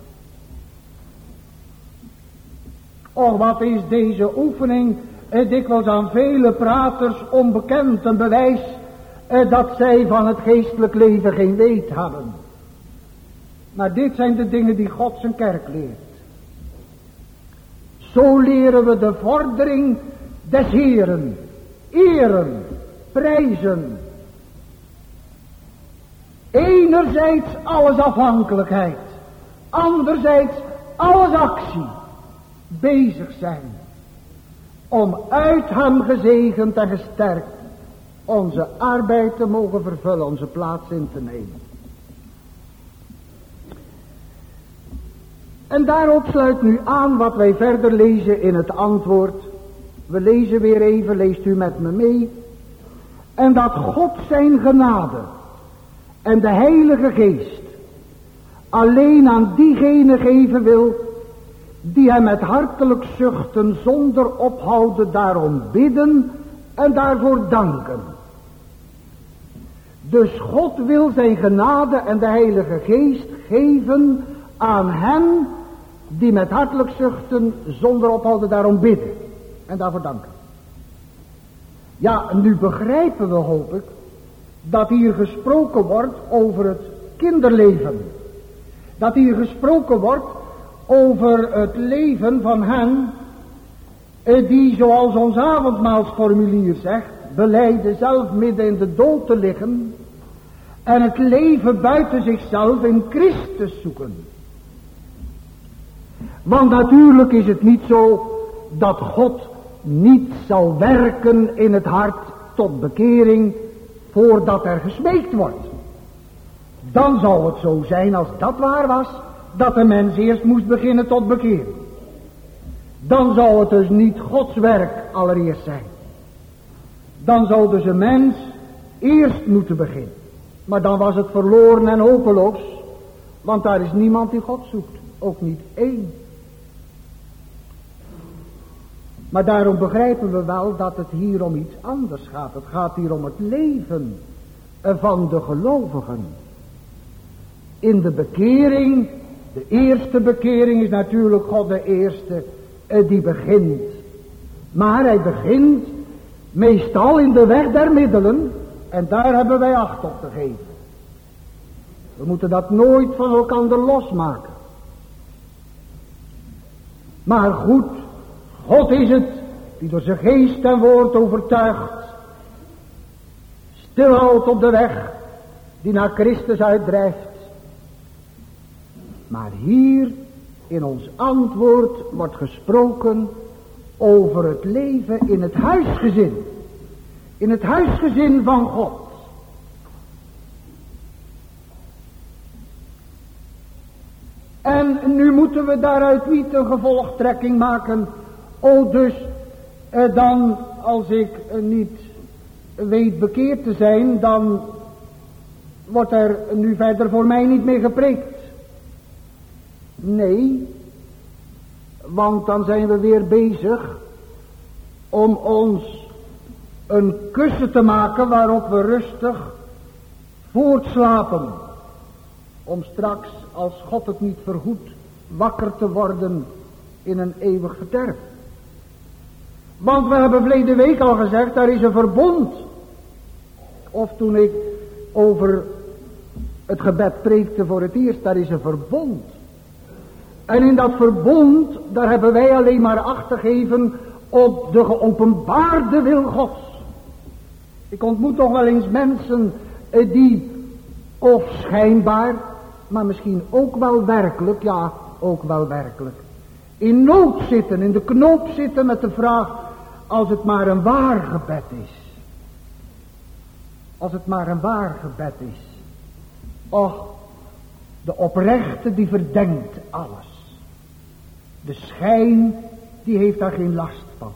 Och, wat is deze oefening eh, dikwijls aan vele praters onbekend, een bewijs eh, dat zij van het geestelijk leven geen weet hebben. Maar dit zijn de dingen die God zijn kerk leert. Zo leren we de vordering des Heeren, eren, prijzen. Enerzijds alles afhankelijkheid, anderzijds alles actie. Bezig zijn om uit hem gezegend en gesterkt onze arbeid te mogen vervullen, onze plaats in te nemen. En daarop sluit nu aan wat wij verder lezen in het antwoord. We lezen weer even, leest u met me mee. En dat God zijn genade en de Heilige Geest alleen aan diegene geven wil die hem met hartelijk zuchten zonder ophouden daarom bidden en daarvoor danken. Dus God wil zijn genade en de Heilige Geest geven aan hen die met hartelijk zuchten zonder ophouden daarom bidden en daarvoor danken. Ja, nu begrijpen we, hoop ik, dat hier gesproken wordt over het kinderleven. Dat hier gesproken wordt over het leven van hen die, zoals ons avondmaalsformulier zegt, belijden zelf midden in de dood te liggen en het leven buiten zichzelf in Christus zoeken. Want natuurlijk is het niet zo dat God niet zal werken in het hart tot bekering voordat er gesmeekt wordt. Dan zou het zo zijn, als dat waar was, dat de mens eerst moest beginnen tot bekering. Dan zou het dus niet Gods werk allereerst zijn. Dan zou dus een mens eerst moeten beginnen. Maar dan was het verloren en hopeloos, want daar is niemand die God zoekt, ook niet één. Maar daarom begrijpen we wel dat het hier om iets anders gaat. Het gaat hier om het leven van de gelovigen. In de bekering, de eerste bekering is natuurlijk God de eerste die begint. Maar hij begint meestal in de weg der middelen en daar hebben wij acht op te geven. We moeten dat nooit van elkaar losmaken. Maar goed, God is het die door zijn geest en woord overtuigt, stilhoudt op de weg die naar Christus uitdrijft. Maar hier in ons antwoord wordt gesproken over het leven in het huisgezin. In het huisgezin van God. En nu moeten we daaruit niet een gevolgtrekking maken. O dus, eh, dan als ik eh, niet weet bekeerd te zijn, dan wordt er nu verder voor mij niet meer gepreekt. Nee, want dan zijn we weer bezig om ons een kussen te maken waarop we rustig voortslapen. Om straks, als God het niet vergoedt, wakker te worden in een eeuwig verderf. Want we hebben verleden week al gezegd, daar is een verbond. Of toen ik over het gebed preekte voor het eerst, daar is een verbond. En in dat verbond, daar hebben wij alleen maar acht te geven op de geopenbaarde wil Gods. Ik ontmoet nog wel eens mensen die, of schijnbaar, maar misschien ook wel werkelijk, ja, ook wel werkelijk, in nood zitten, in de knoop zitten met de vraag, als het maar een waar gebed is. Als het maar een waar gebed is. Och, de oprechte die verdenkt alles. De schijn, die heeft daar geen last van.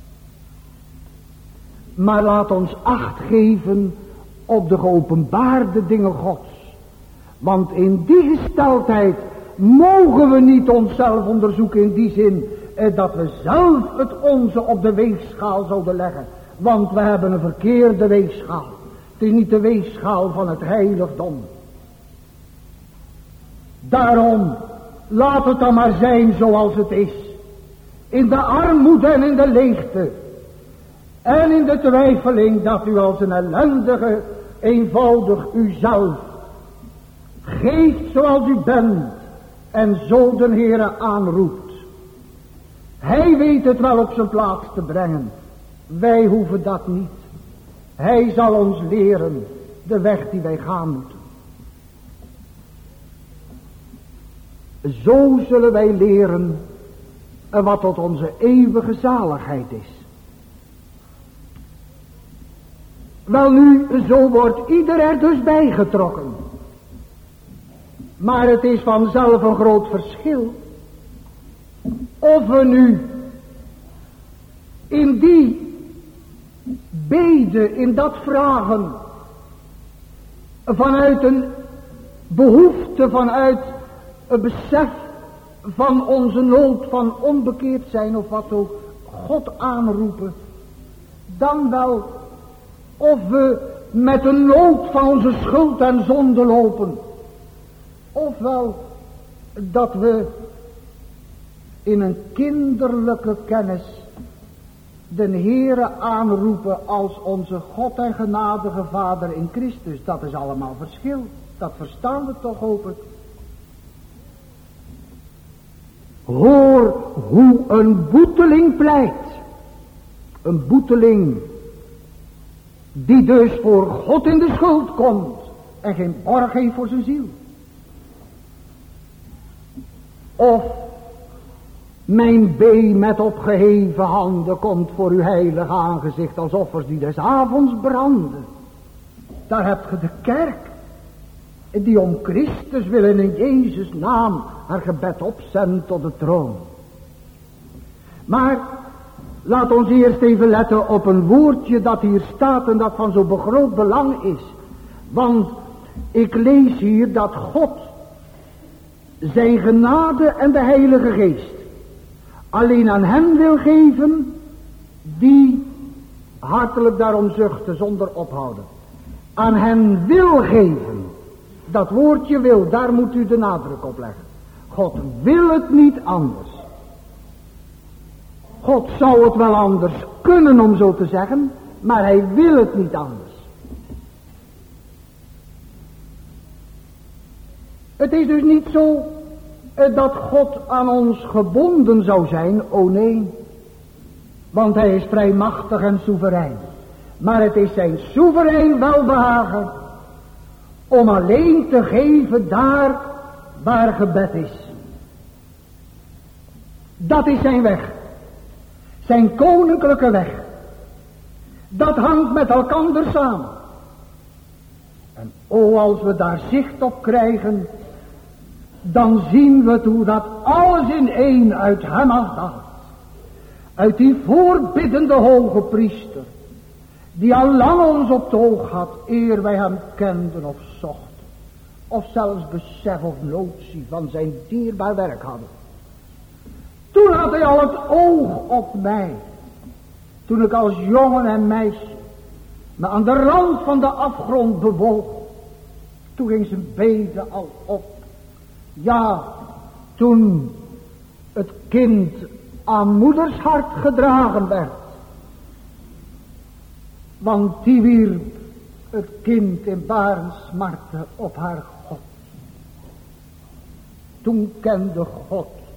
Maar laat ons acht geven op de geopenbaarde dingen Gods. Want in die gesteldheid mogen we niet onszelf onderzoeken in die zin eh, dat we zelf het onze op de weegschaal zouden leggen. Want we hebben een verkeerde weegschaal. Het is niet de weegschaal van het heiligdom. Daarom, laat het dan maar zijn zoals het is. In de armoede en in de leegte. En in de twijfeling dat u als een ellendige, eenvoudig uzelf geeft zoals u bent. En zo de Heere aanroept. Hij weet het wel op zijn plaats te brengen. Wij hoeven dat niet. Hij zal ons leren de weg die wij gaan moeten. Zo zullen wij leren wat tot onze eeuwige zaligheid is. Welnu, zo wordt ieder er dus bijgetrokken. Maar het is vanzelf een groot verschil of we nu in die beden, in dat vragen, vanuit een behoefte, vanuit een besef van onze nood, van onbekeerd zijn of wat ook, God aanroepen, dan wel of we met de nood van onze schuld en zonde lopen, ofwel dat we in een kinderlijke kennis de Heere aanroepen als onze God en genadige Vader in Christus. Dat is allemaal verschil. Dat verstaan we toch, hoop ik. Hoor hoe een boeteling pleit. Een boeteling die dus voor God in de schuld komt en geen borg heeft voor zijn ziel. Of mijn bee met opgeheven handen komt voor uw heilige aangezicht als offers die des avonds branden. Daar hebt ge de kerk die om Christus willen in Jezus naam haar gebed opzendt tot de troon. Maar laat ons eerst even letten op een woordje dat hier staat en dat van zo groot belang is. Want ik lees hier dat God zijn genade en de Heilige Geest alleen aan hem wil geven die hartelijk daarom zuchten zonder ophouden. Aan hen wil geven. Dat woordje wil, daar moet u de nadruk op leggen. God wil het niet anders. God zou het wel anders kunnen om zo te zeggen, maar hij wil het niet anders. Het is dus niet zo dat God aan ons gebonden zou zijn, oh nee. Want hij is vrij machtig en soeverein. Maar het is zijn soeverein welbehagen om alleen te geven daar waar gebed is. Dat is zijn weg. Zijn koninklijke weg. Dat hangt met elkander samen. En o, als we daar zicht op krijgen, dan zien we hoe dat alles in één uit hem afdaalt. Uit die voorbiddende hoge priester, die al lang ons op het oog had, eer wij hem kenden of zochten. Of zelfs besef of notie van zijn dierbaar werk hadden. Toen had hij al het oog op mij. Toen ik als jongen en meisje me aan de rand van de afgrond bewoog. Toen ging zijn beden al op. Ja, toen het kind aan moeders hart gedragen werd. Want die wierp het kind in barensmarten op haar God. Toen kende God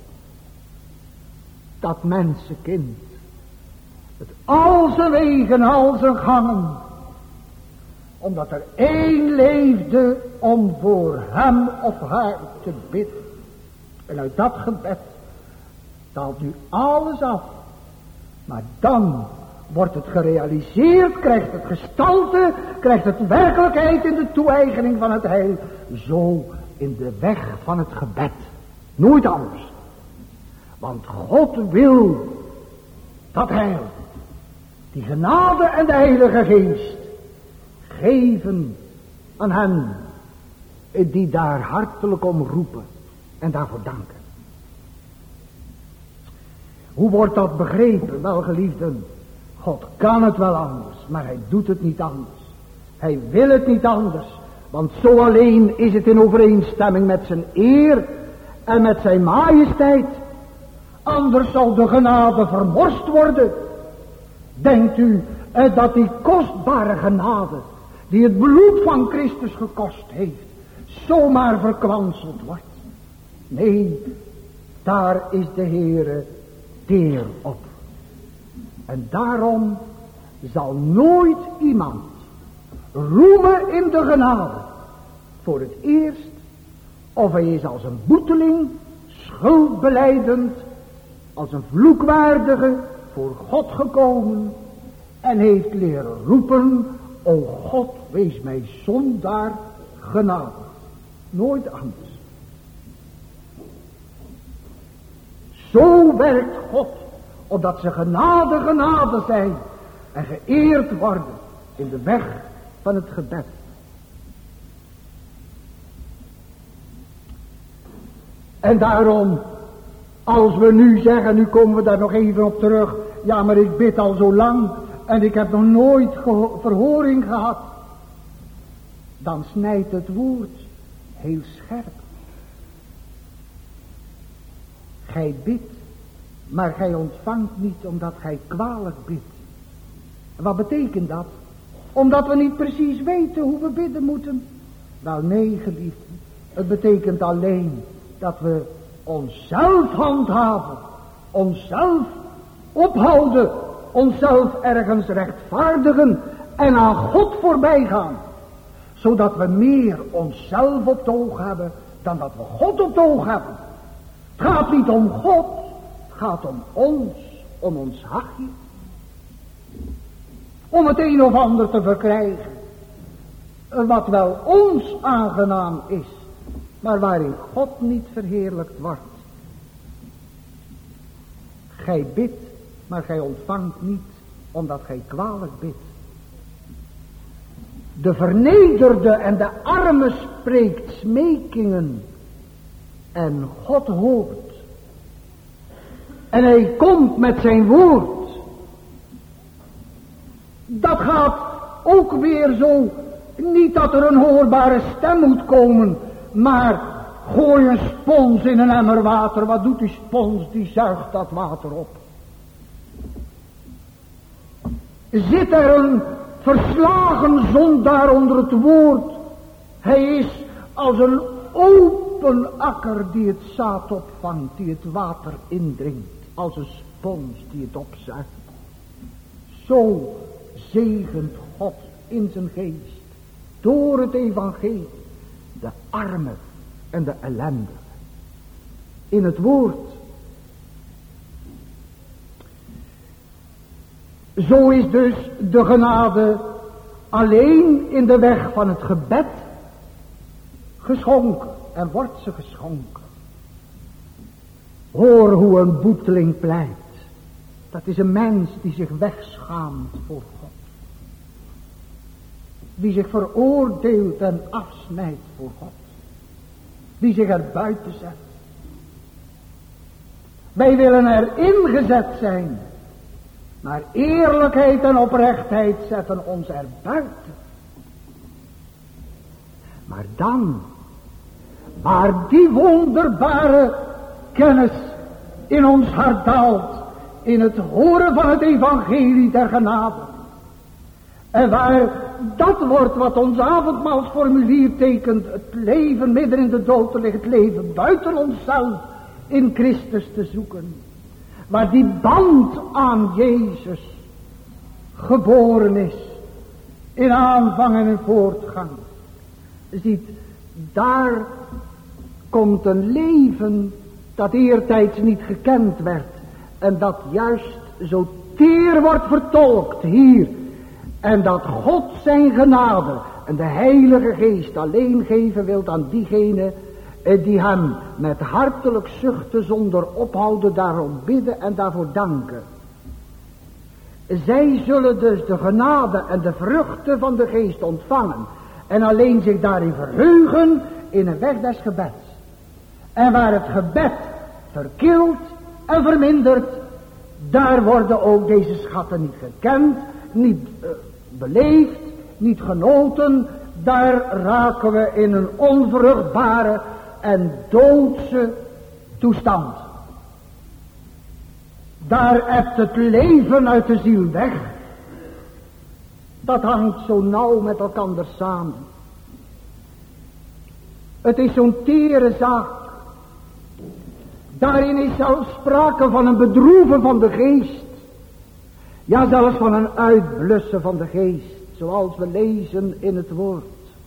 dat mensenkind, het al zijn wegen, al zijn gangen, omdat er één leefde om voor hem of haar te bidden. En uit dat gebed daalt nu alles af. Maar dan wordt het gerealiseerd, krijgt het gestalte, krijgt het werkelijkheid in de toe-eigening van het heil. Zo in de weg van het gebed. Nooit anders. Want God wil dat heil, die genade en de Heilige Geest, geven aan hen die daar hartelijk om roepen en daarvoor danken. Hoe wordt dat begrepen? Wel, geliefden, God kan het wel anders, maar hij doet het niet anders. Hij wil het niet anders, want zo alleen is het in overeenstemming met zijn eer en met zijn majesteit. Anders zal de genade vermorst worden. Denkt u eh, dat die kostbare genade, die het bloed van Christus gekost heeft, zomaar verkwanseld wordt? Nee, daar is de Heere teer op. En daarom zal nooit iemand roemen in de genade. Voor het eerst, of hij is als een boeteling, schuldbelijdend, als een vloekwaardige voor God gekomen en heeft leren roepen: o God, wees mij zondaar genadig. Nooit anders. Zo werkt God, opdat ze genade genade zijn en geëerd worden in de weg van het gebed. En daarom, als we nu zeggen, nu komen we daar nog even op terug, ja, maar ik bid al zo lang en ik heb nog nooit geho- verhoring gehad, dan snijdt het woord heel scherp. Gij bidt, maar gij ontvangt niet omdat gij kwalijk bidt. Wat betekent dat? Omdat we niet precies weten hoe we bidden moeten. Wel nee, geliefden, het betekent alleen dat we onszelf handhaven, onszelf ophouden, onszelf ergens rechtvaardigen en aan God voorbij gaan. Zodat we meer onszelf op het oog hebben dan dat we God op het oog hebben. Het gaat niet om God, het gaat om ons, om ons hachje. Om het een of ander te verkrijgen, wat wel ons aangenaam is, maar waarin God niet verheerlijkt wordt. Gij bidt, maar gij ontvangt niet, omdat gij kwalijk bidt. De vernederde en de arme spreekt smekingen en God hoort. En hij komt met zijn woord. Dat gaat ook weer zo, niet dat er een hoorbare stem moet komen, maar gooi een spons in een emmer water. Wat doet die spons? Die zuigt dat water op. Zit er een verslagen zondaar onder het woord, hij is als een open akker die het zaad opvangt, die het water indringt, als een spons die het opzuigt. Zo zegent God in zijn geest, door het evangelie, de arme en de ellendige. In het woord. Zo is dus de genade alleen in de weg van het gebed geschonken en wordt ze geschonken. Hoor hoe een boeteling pleit. Dat is een mens die zich wegschaamt voor God. Die zich veroordeelt en afsnijdt voor God. Die zich er buiten zet. Wij willen er ingezet zijn. Maar eerlijkheid en oprechtheid zetten ons er buiten. Maar dan, waar die wonderbare kennis in ons hart daalt, in het horen van het evangelie der genade, en waar dat wordt wat ons avondmaalsformulier tekent, het leven midden in de dood te liggen, het leven buiten onszelf in Christus te zoeken. waar die band aan Jezus geboren is, in aanvang en in voortgang. Ziet, daar komt een leven dat eertijds niet gekend werd en dat juist zo teer wordt vertolkt hier. En dat God zijn genade en de Heilige Geest alleen geven wilt aan diegenen die hem met hartelijk zuchten zonder ophouden daarom bidden en daarvoor danken. Zij zullen dus de genade en de vruchten van de Geest ontvangen en alleen zich daarin verheugen in een weg des gebeds. En waar het gebed verkilt en vermindert, daar worden ook deze schatten niet gekend, niet uh, beleefd, niet genoten. Daar raken we in een onvruchtbare en doodse toestand. Daar ebt het leven uit de ziel weg. Dat hangt zo nauw met elkaar samen. Het is zo'n tere zaak. Daarin is zelfs sprake van een bedroeven van de geest. Ja, zelfs van een uitblussen van de geest. Zoals we lezen in het woord.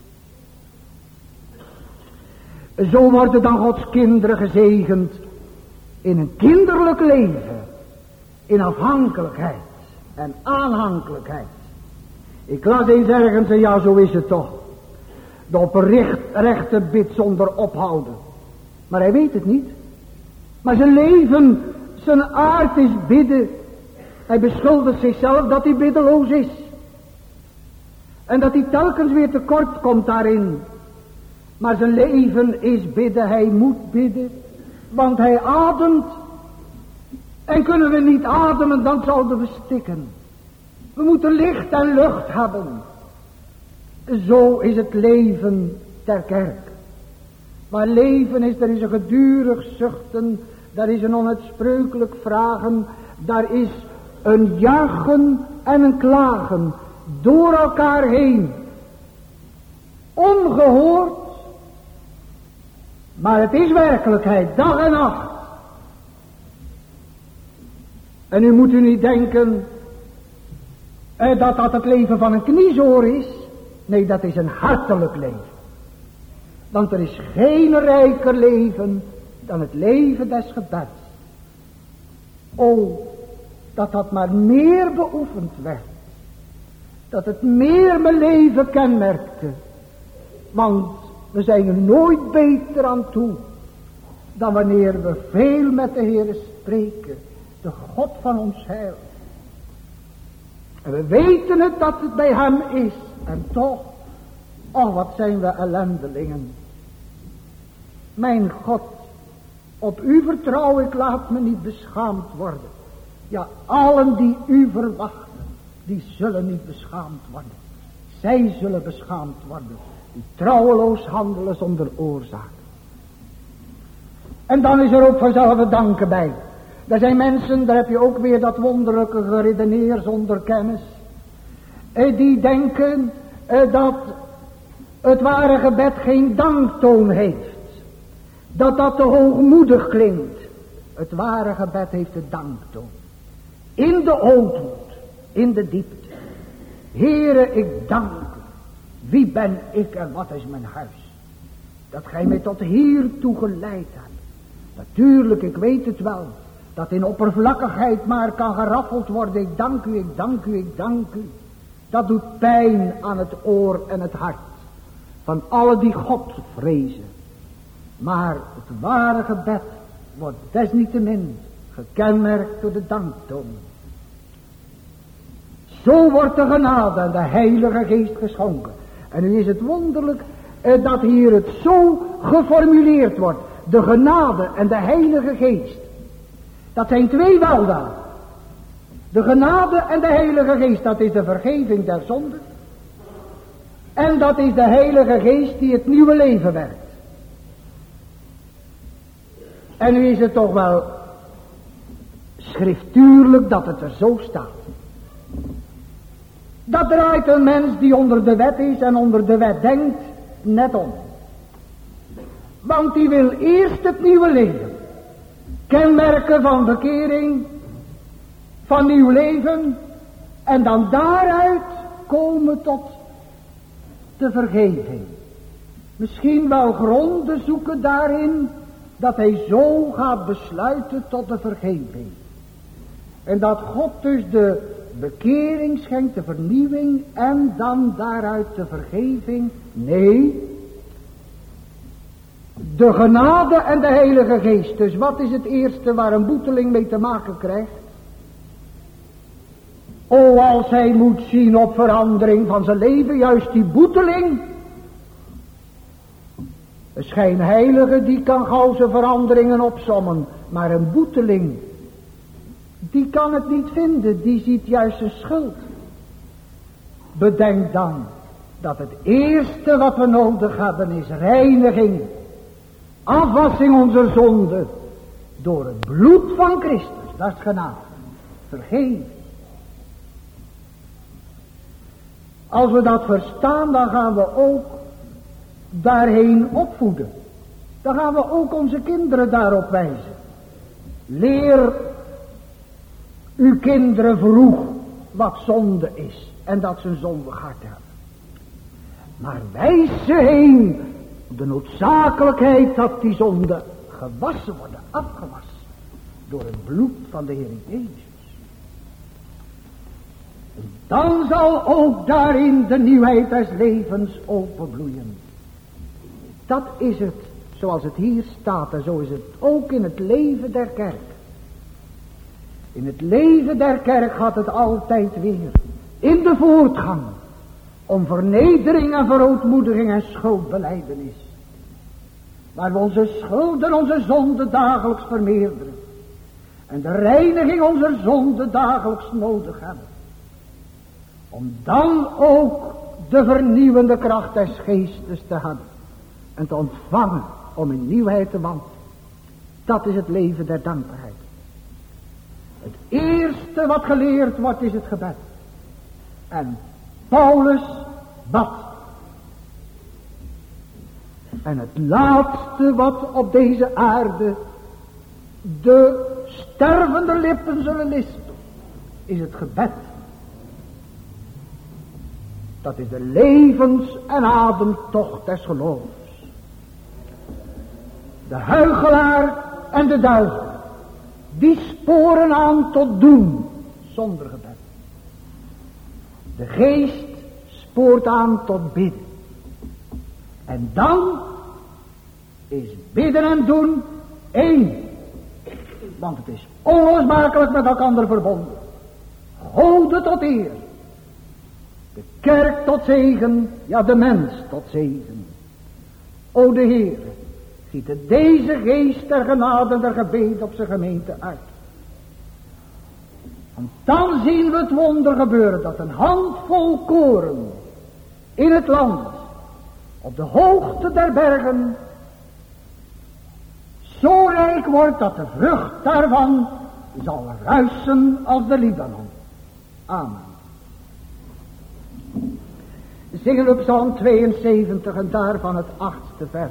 Zo worden dan Gods kinderen gezegend in een kinderlijk leven. In afhankelijkheid en aanhankelijkheid. Ik las eens ergens en ja, zo is het toch. De oprechte bidt zonder ophouden. Maar hij weet het niet. Maar zijn leven, zijn aard is bidden. Hij beschuldigt zichzelf dat hij biddeloos is. En dat hij telkens weer tekort komt daarin. Maar zijn leven is bidden, hij moet bidden. Want hij ademt. En kunnen we niet ademen, dan zouden we stikken. We moeten licht en lucht hebben. Zo is het leven ter kerk. Waar leven is, daar is een gedurig zuchten. Daar is een onuitspreekelijk vragen. Daar is een juichen en een klagen. Door elkaar heen. Ongehoord. Maar het is werkelijkheid, dag en nacht. En nu moet u niet denken eh, dat dat het leven van een kniezoor is. Nee, dat is een hartelijk leven. Want er is geen rijker leven dan het leven des gebeds. O, dat dat maar meer beoefend werd. Dat het meer mijn leven kenmerkte. Want we zijn er nooit beter aan toe dan wanneer we veel met de Heer spreken. De God van ons heil. En we weten het dat het bij hem is. En toch, oh wat zijn we ellendelingen. Mijn God, op u vertrouw ik, laat me niet beschaamd worden. Ja, allen die u verwachten, die zullen niet beschaamd worden. Zij zullen beschaamd worden, die trouweloos handelen zonder oorzaak. En dan is er ook vanzelf het danken bij. Er zijn mensen, daar heb je ook weer dat wonderlijke geredeneer zonder kennis. Eh, die denken eh, dat het ware gebed geen danktoon heeft. Dat dat te hoogmoedig klinkt. Het ware gebed heeft de danktoon. In de ootmoed, in de diepte. Heere, ik dank u. Wie ben ik en wat is mijn huis? Dat gij mij tot hiertoe geleid hebt. Natuurlijk, ik weet het wel. Dat in oppervlakkigheid maar kan geraffeld worden. Ik dank u, ik dank u, ik dank u. Dat doet pijn aan het oor en het hart. Van alle die God vrezen. Maar het ware gebed wordt desniettemin gekenmerkt door de danktoon. Zo wordt de genade en de Heilige Geest geschonken. En nu is het wonderlijk eh, dat hier het zo geformuleerd wordt. De genade en de Heilige Geest. Dat zijn twee weldaden. De genade en de Heilige Geest, dat is de vergeving der zonde. En dat is de Heilige Geest die het nieuwe leven werkt. En nu is het toch wel schriftuurlijk dat het er zo staat. Dat draait een mens die onder de wet is en onder de wet denkt net om. Want die wil eerst het nieuwe leven. kenmerken van bekering, van nieuw leven, en dan daaruit komen tot de vergeving. Misschien wel gronden zoeken daarin dat hij zo gaat besluiten tot de vergeving. En dat God dus de bekering schenkt, de vernieuwing en dan daaruit de vergeving. Nee, de genade en de Heilige Geest. Dus wat is het eerste waar een boeteling mee te maken krijgt? O, als hij moet zien op verandering van zijn leven, juist die boeteling. Een schijnheilige die kan gauw zijn veranderingen opsommen, maar een boeteling, die kan het niet vinden, die ziet juist zijn schuld. Bedenk dan dat het eerste wat we nodig hebben is reiniging, afwassing onze zonde door het bloed van Christus, dat is genade, vergeving. Als we dat verstaan, dan gaan we ook daarheen opvoeden. Dan gaan we ook onze kinderen daarop wijzen. Leer uw kinderen vroeg wat zonde is en dat ze een zondig hart hebben. Maar wijs ze heen op de noodzakelijkheid dat die zonde gewassen worden, afgewassen door het bloed van de Heer Jezus. En dan zal ook daarin de nieuwheid des levens openbloeien. Dat is het, zoals het hier staat, en zo is het ook in het leven der kerk. In het leven der kerk gaat het altijd weer in de voortgang om vernedering en verootmoediging en schuldbelijdenis. Waar we onze schulden, onze zonden dagelijks vermeerderen. En de reiniging onze zonden dagelijks nodig hebben. Om dan ook de vernieuwende kracht des geestes te hebben. En te ontvangen om in nieuwheid te wandelen. Dat is het leven der dankbaarheid. Het eerste wat geleerd wordt is het gebed. En Paulus bad. En het laatste wat op deze aarde de stervende lippen zullen lispen, is het gebed. Dat is de levens- en ademtocht des geloofs. De huichelaar en de duivel, die sporen aan tot doen zonder gebed. De geest spoort aan tot bidden. En dan is bidden en doen één. Want het is onlosmakelijk met elkaar verbonden. Gode tot eer. De kerk tot zegen, ja de mens tot zegen. O de Heer, giet deze geest der genade der gebeden op zijn gemeente uit. Want dan zien we het wonder gebeuren dat een handvol koren in het land, op de hoogte der bergen, zo rijk wordt dat de vrucht daarvan zal ruisen als de Libanon. Amen. Zingen we Psalm tweeënzeventig en daarvan het achtste vers.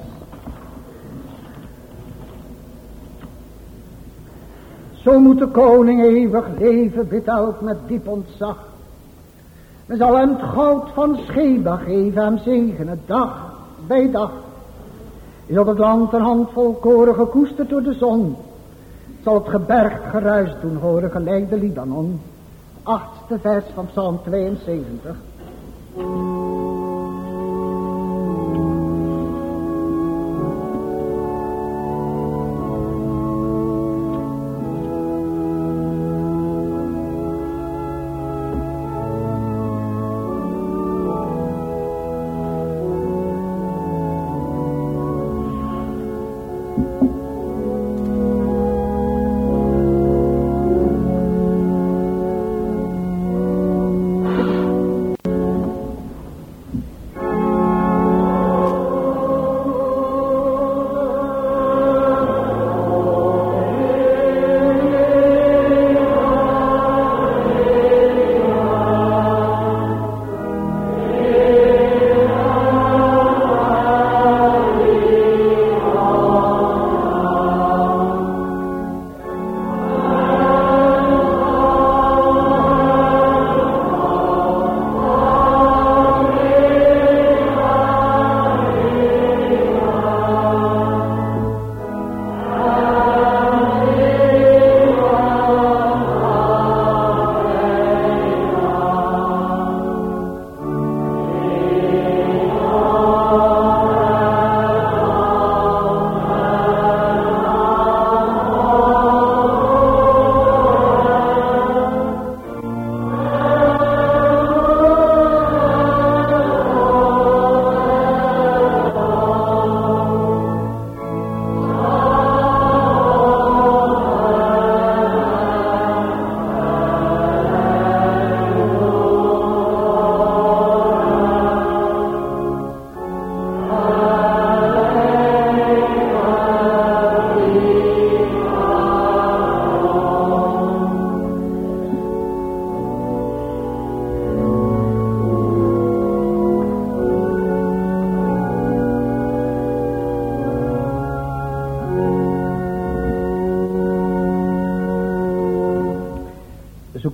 Zo moet de koning eeuwig leven, bidt elk met diep ontzag. Men zal hem het goud van Sheba geven, hem zegenen, dag bij dag. Is op het land een handvol koren gekoesterd door de zon. Zal het gebergd geruis doen horen, gelijk de Libanon. Achtste vers van Psalm tweeënzeventig.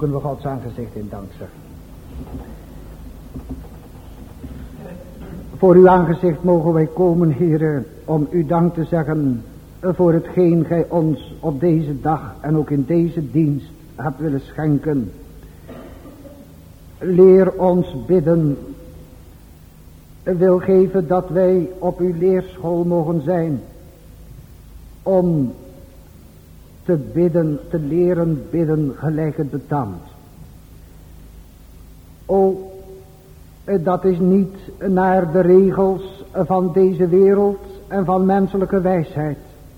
kunnen we Gods aangezicht in dank zeggen. Voor uw aangezicht mogen wij komen, Heere, om u dank te zeggen voor hetgeen gij ons op deze dag en ook in deze dienst hebt willen schenken. Leer ons bidden. Wil geven dat wij op uw leerschool mogen zijn. Om te bidden, te leren bidden gelijk het betaamt. O, dat is niet naar de regels van deze wereld en van menselijke wijsheid.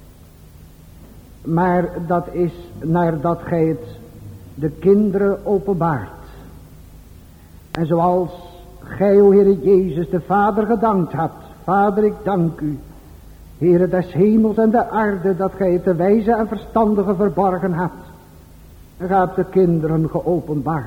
Maar dat is naar dat gij het de kinderen openbaart. En zoals gij, o Heere Jezus, de Vader gedankt hebt. Vader, ik dank u, Heere des hemels en de aarde, dat gij het de wijze en verstandige verborgen hebt. En gij hebt de kinderen geopenbaard.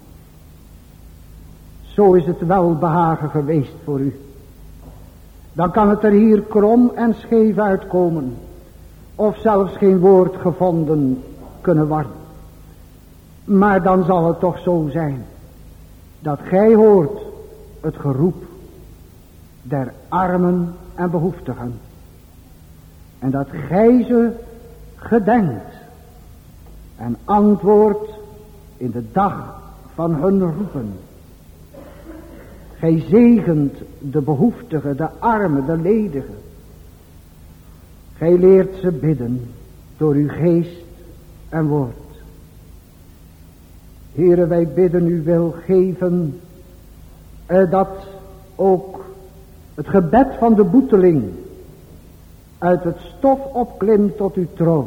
Zo is het welbehagen geweest voor u. Dan kan het er hier krom en scheef uitkomen. Of zelfs geen woord gevonden kunnen worden. Maar dan zal het toch zo zijn. Dat gij hoort het geroep der armen en behoeftigen. En dat gij ze gedenkt. En antwoordt in de dag van hun roepen. Gij zegent de behoeftigen, de armen, de ledigen. Gij leert ze bidden door uw geest en woord. Heere, wij bidden u wil geven eh, dat ook het gebed van de boeteling uit het stof opklimt tot uw troon.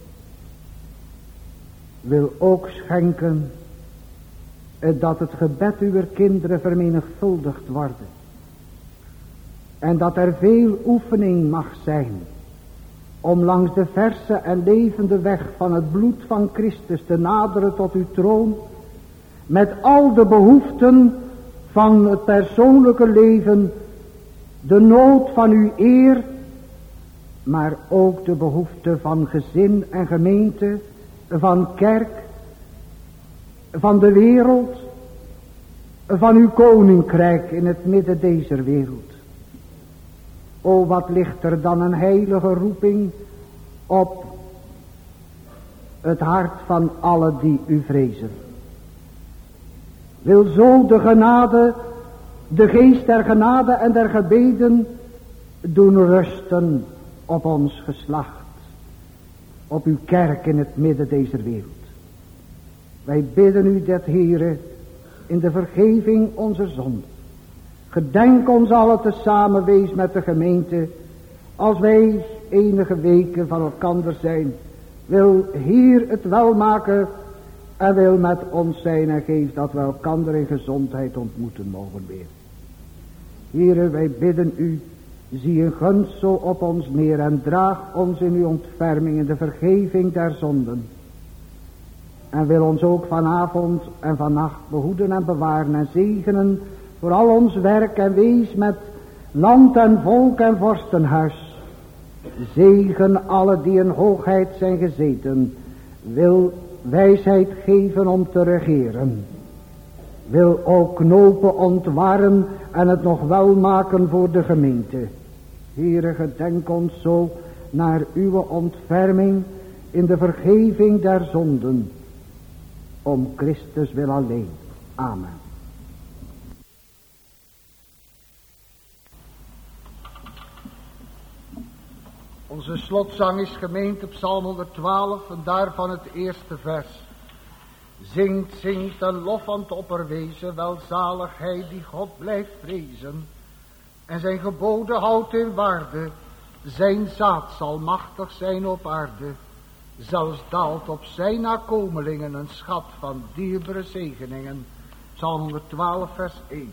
Wil ook schenken eh, dat het gebed uw kinderen vermenigvuldigd worden. En dat er veel oefening mag zijn om langs de verse en levende weg van het bloed van Christus te naderen tot uw troon, met al de behoeften van het persoonlijke leven, de nood van uw eer, maar ook de behoeften van gezin en gemeente, van kerk, van de wereld, van uw koninkrijk in het midden deze wereld. O, wat ligt er dan een heilige roeping op het hart van alle die u vrezen. Wil zo de genade, de geest der genade en der gebeden doen rusten op ons geslacht. Op uw kerk in het midden deze wereld. Wij bidden u dat, Heere, in de vergeving onze zonden. Gedenk ons allen tezamen wees met de gemeente. Als wij enige weken van elkander zijn. Wil hier het wel maken. En wil met ons zijn en geeft dat we elkander in gezondheid ontmoeten mogen weer. Heere, wij bidden u. Zie een gunst zo op ons neer. En draag ons in uw ontferming in de vergeving der zonden. En wil ons ook vanavond en vannacht behoeden en bewaren en zegenen. Voor al ons werk en wees met land en volk en vorstenhuis. Zegen alle die in hoogheid zijn gezeten. Wil wijsheid geven om te regeren. Wil ook knopen ontwarren en het nog wel maken voor de gemeente. Heere, gedenk ons zo naar uw ontferming in de vergeving der zonden. Om Christus wil alleen. Amen. Onze slotzang is gemeend op Psalm honderdtwaalf en daarvan het eerste vers. Zingt, zingt een lof aan het opperwezen, welzalig hij die God blijft vrezen. En zijn geboden houdt in waarde, zijn zaad zal machtig zijn op aarde. Zelfs daalt op zijn nakomelingen een schat van dierbare zegeningen. Psalm honderdtwaalf vers één.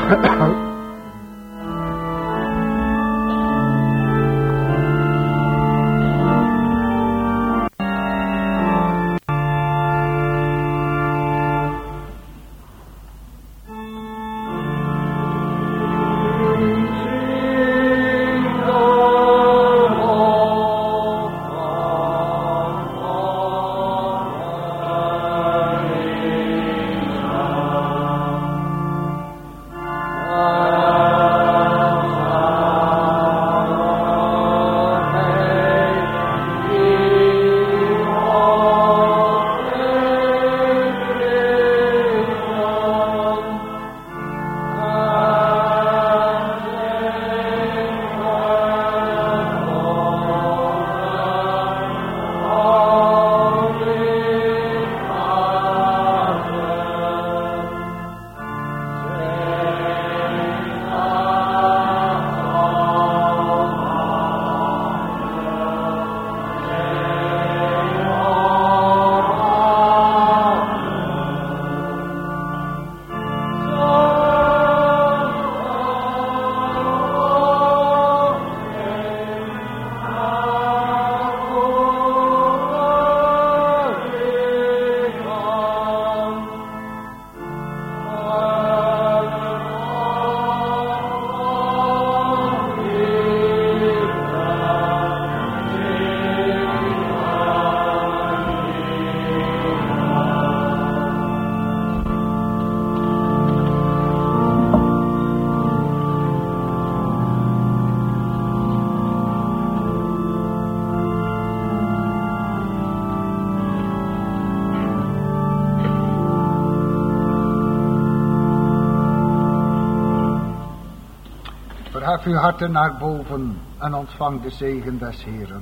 Verhef uw harten naar boven en ontvang de zegen des Heeren.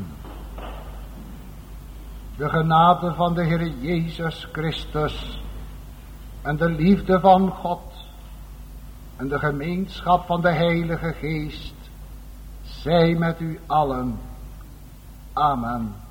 De genade van de Heer Jezus Christus en de liefde van God en de gemeenschap van de Heilige Geest zij met u allen. Amen.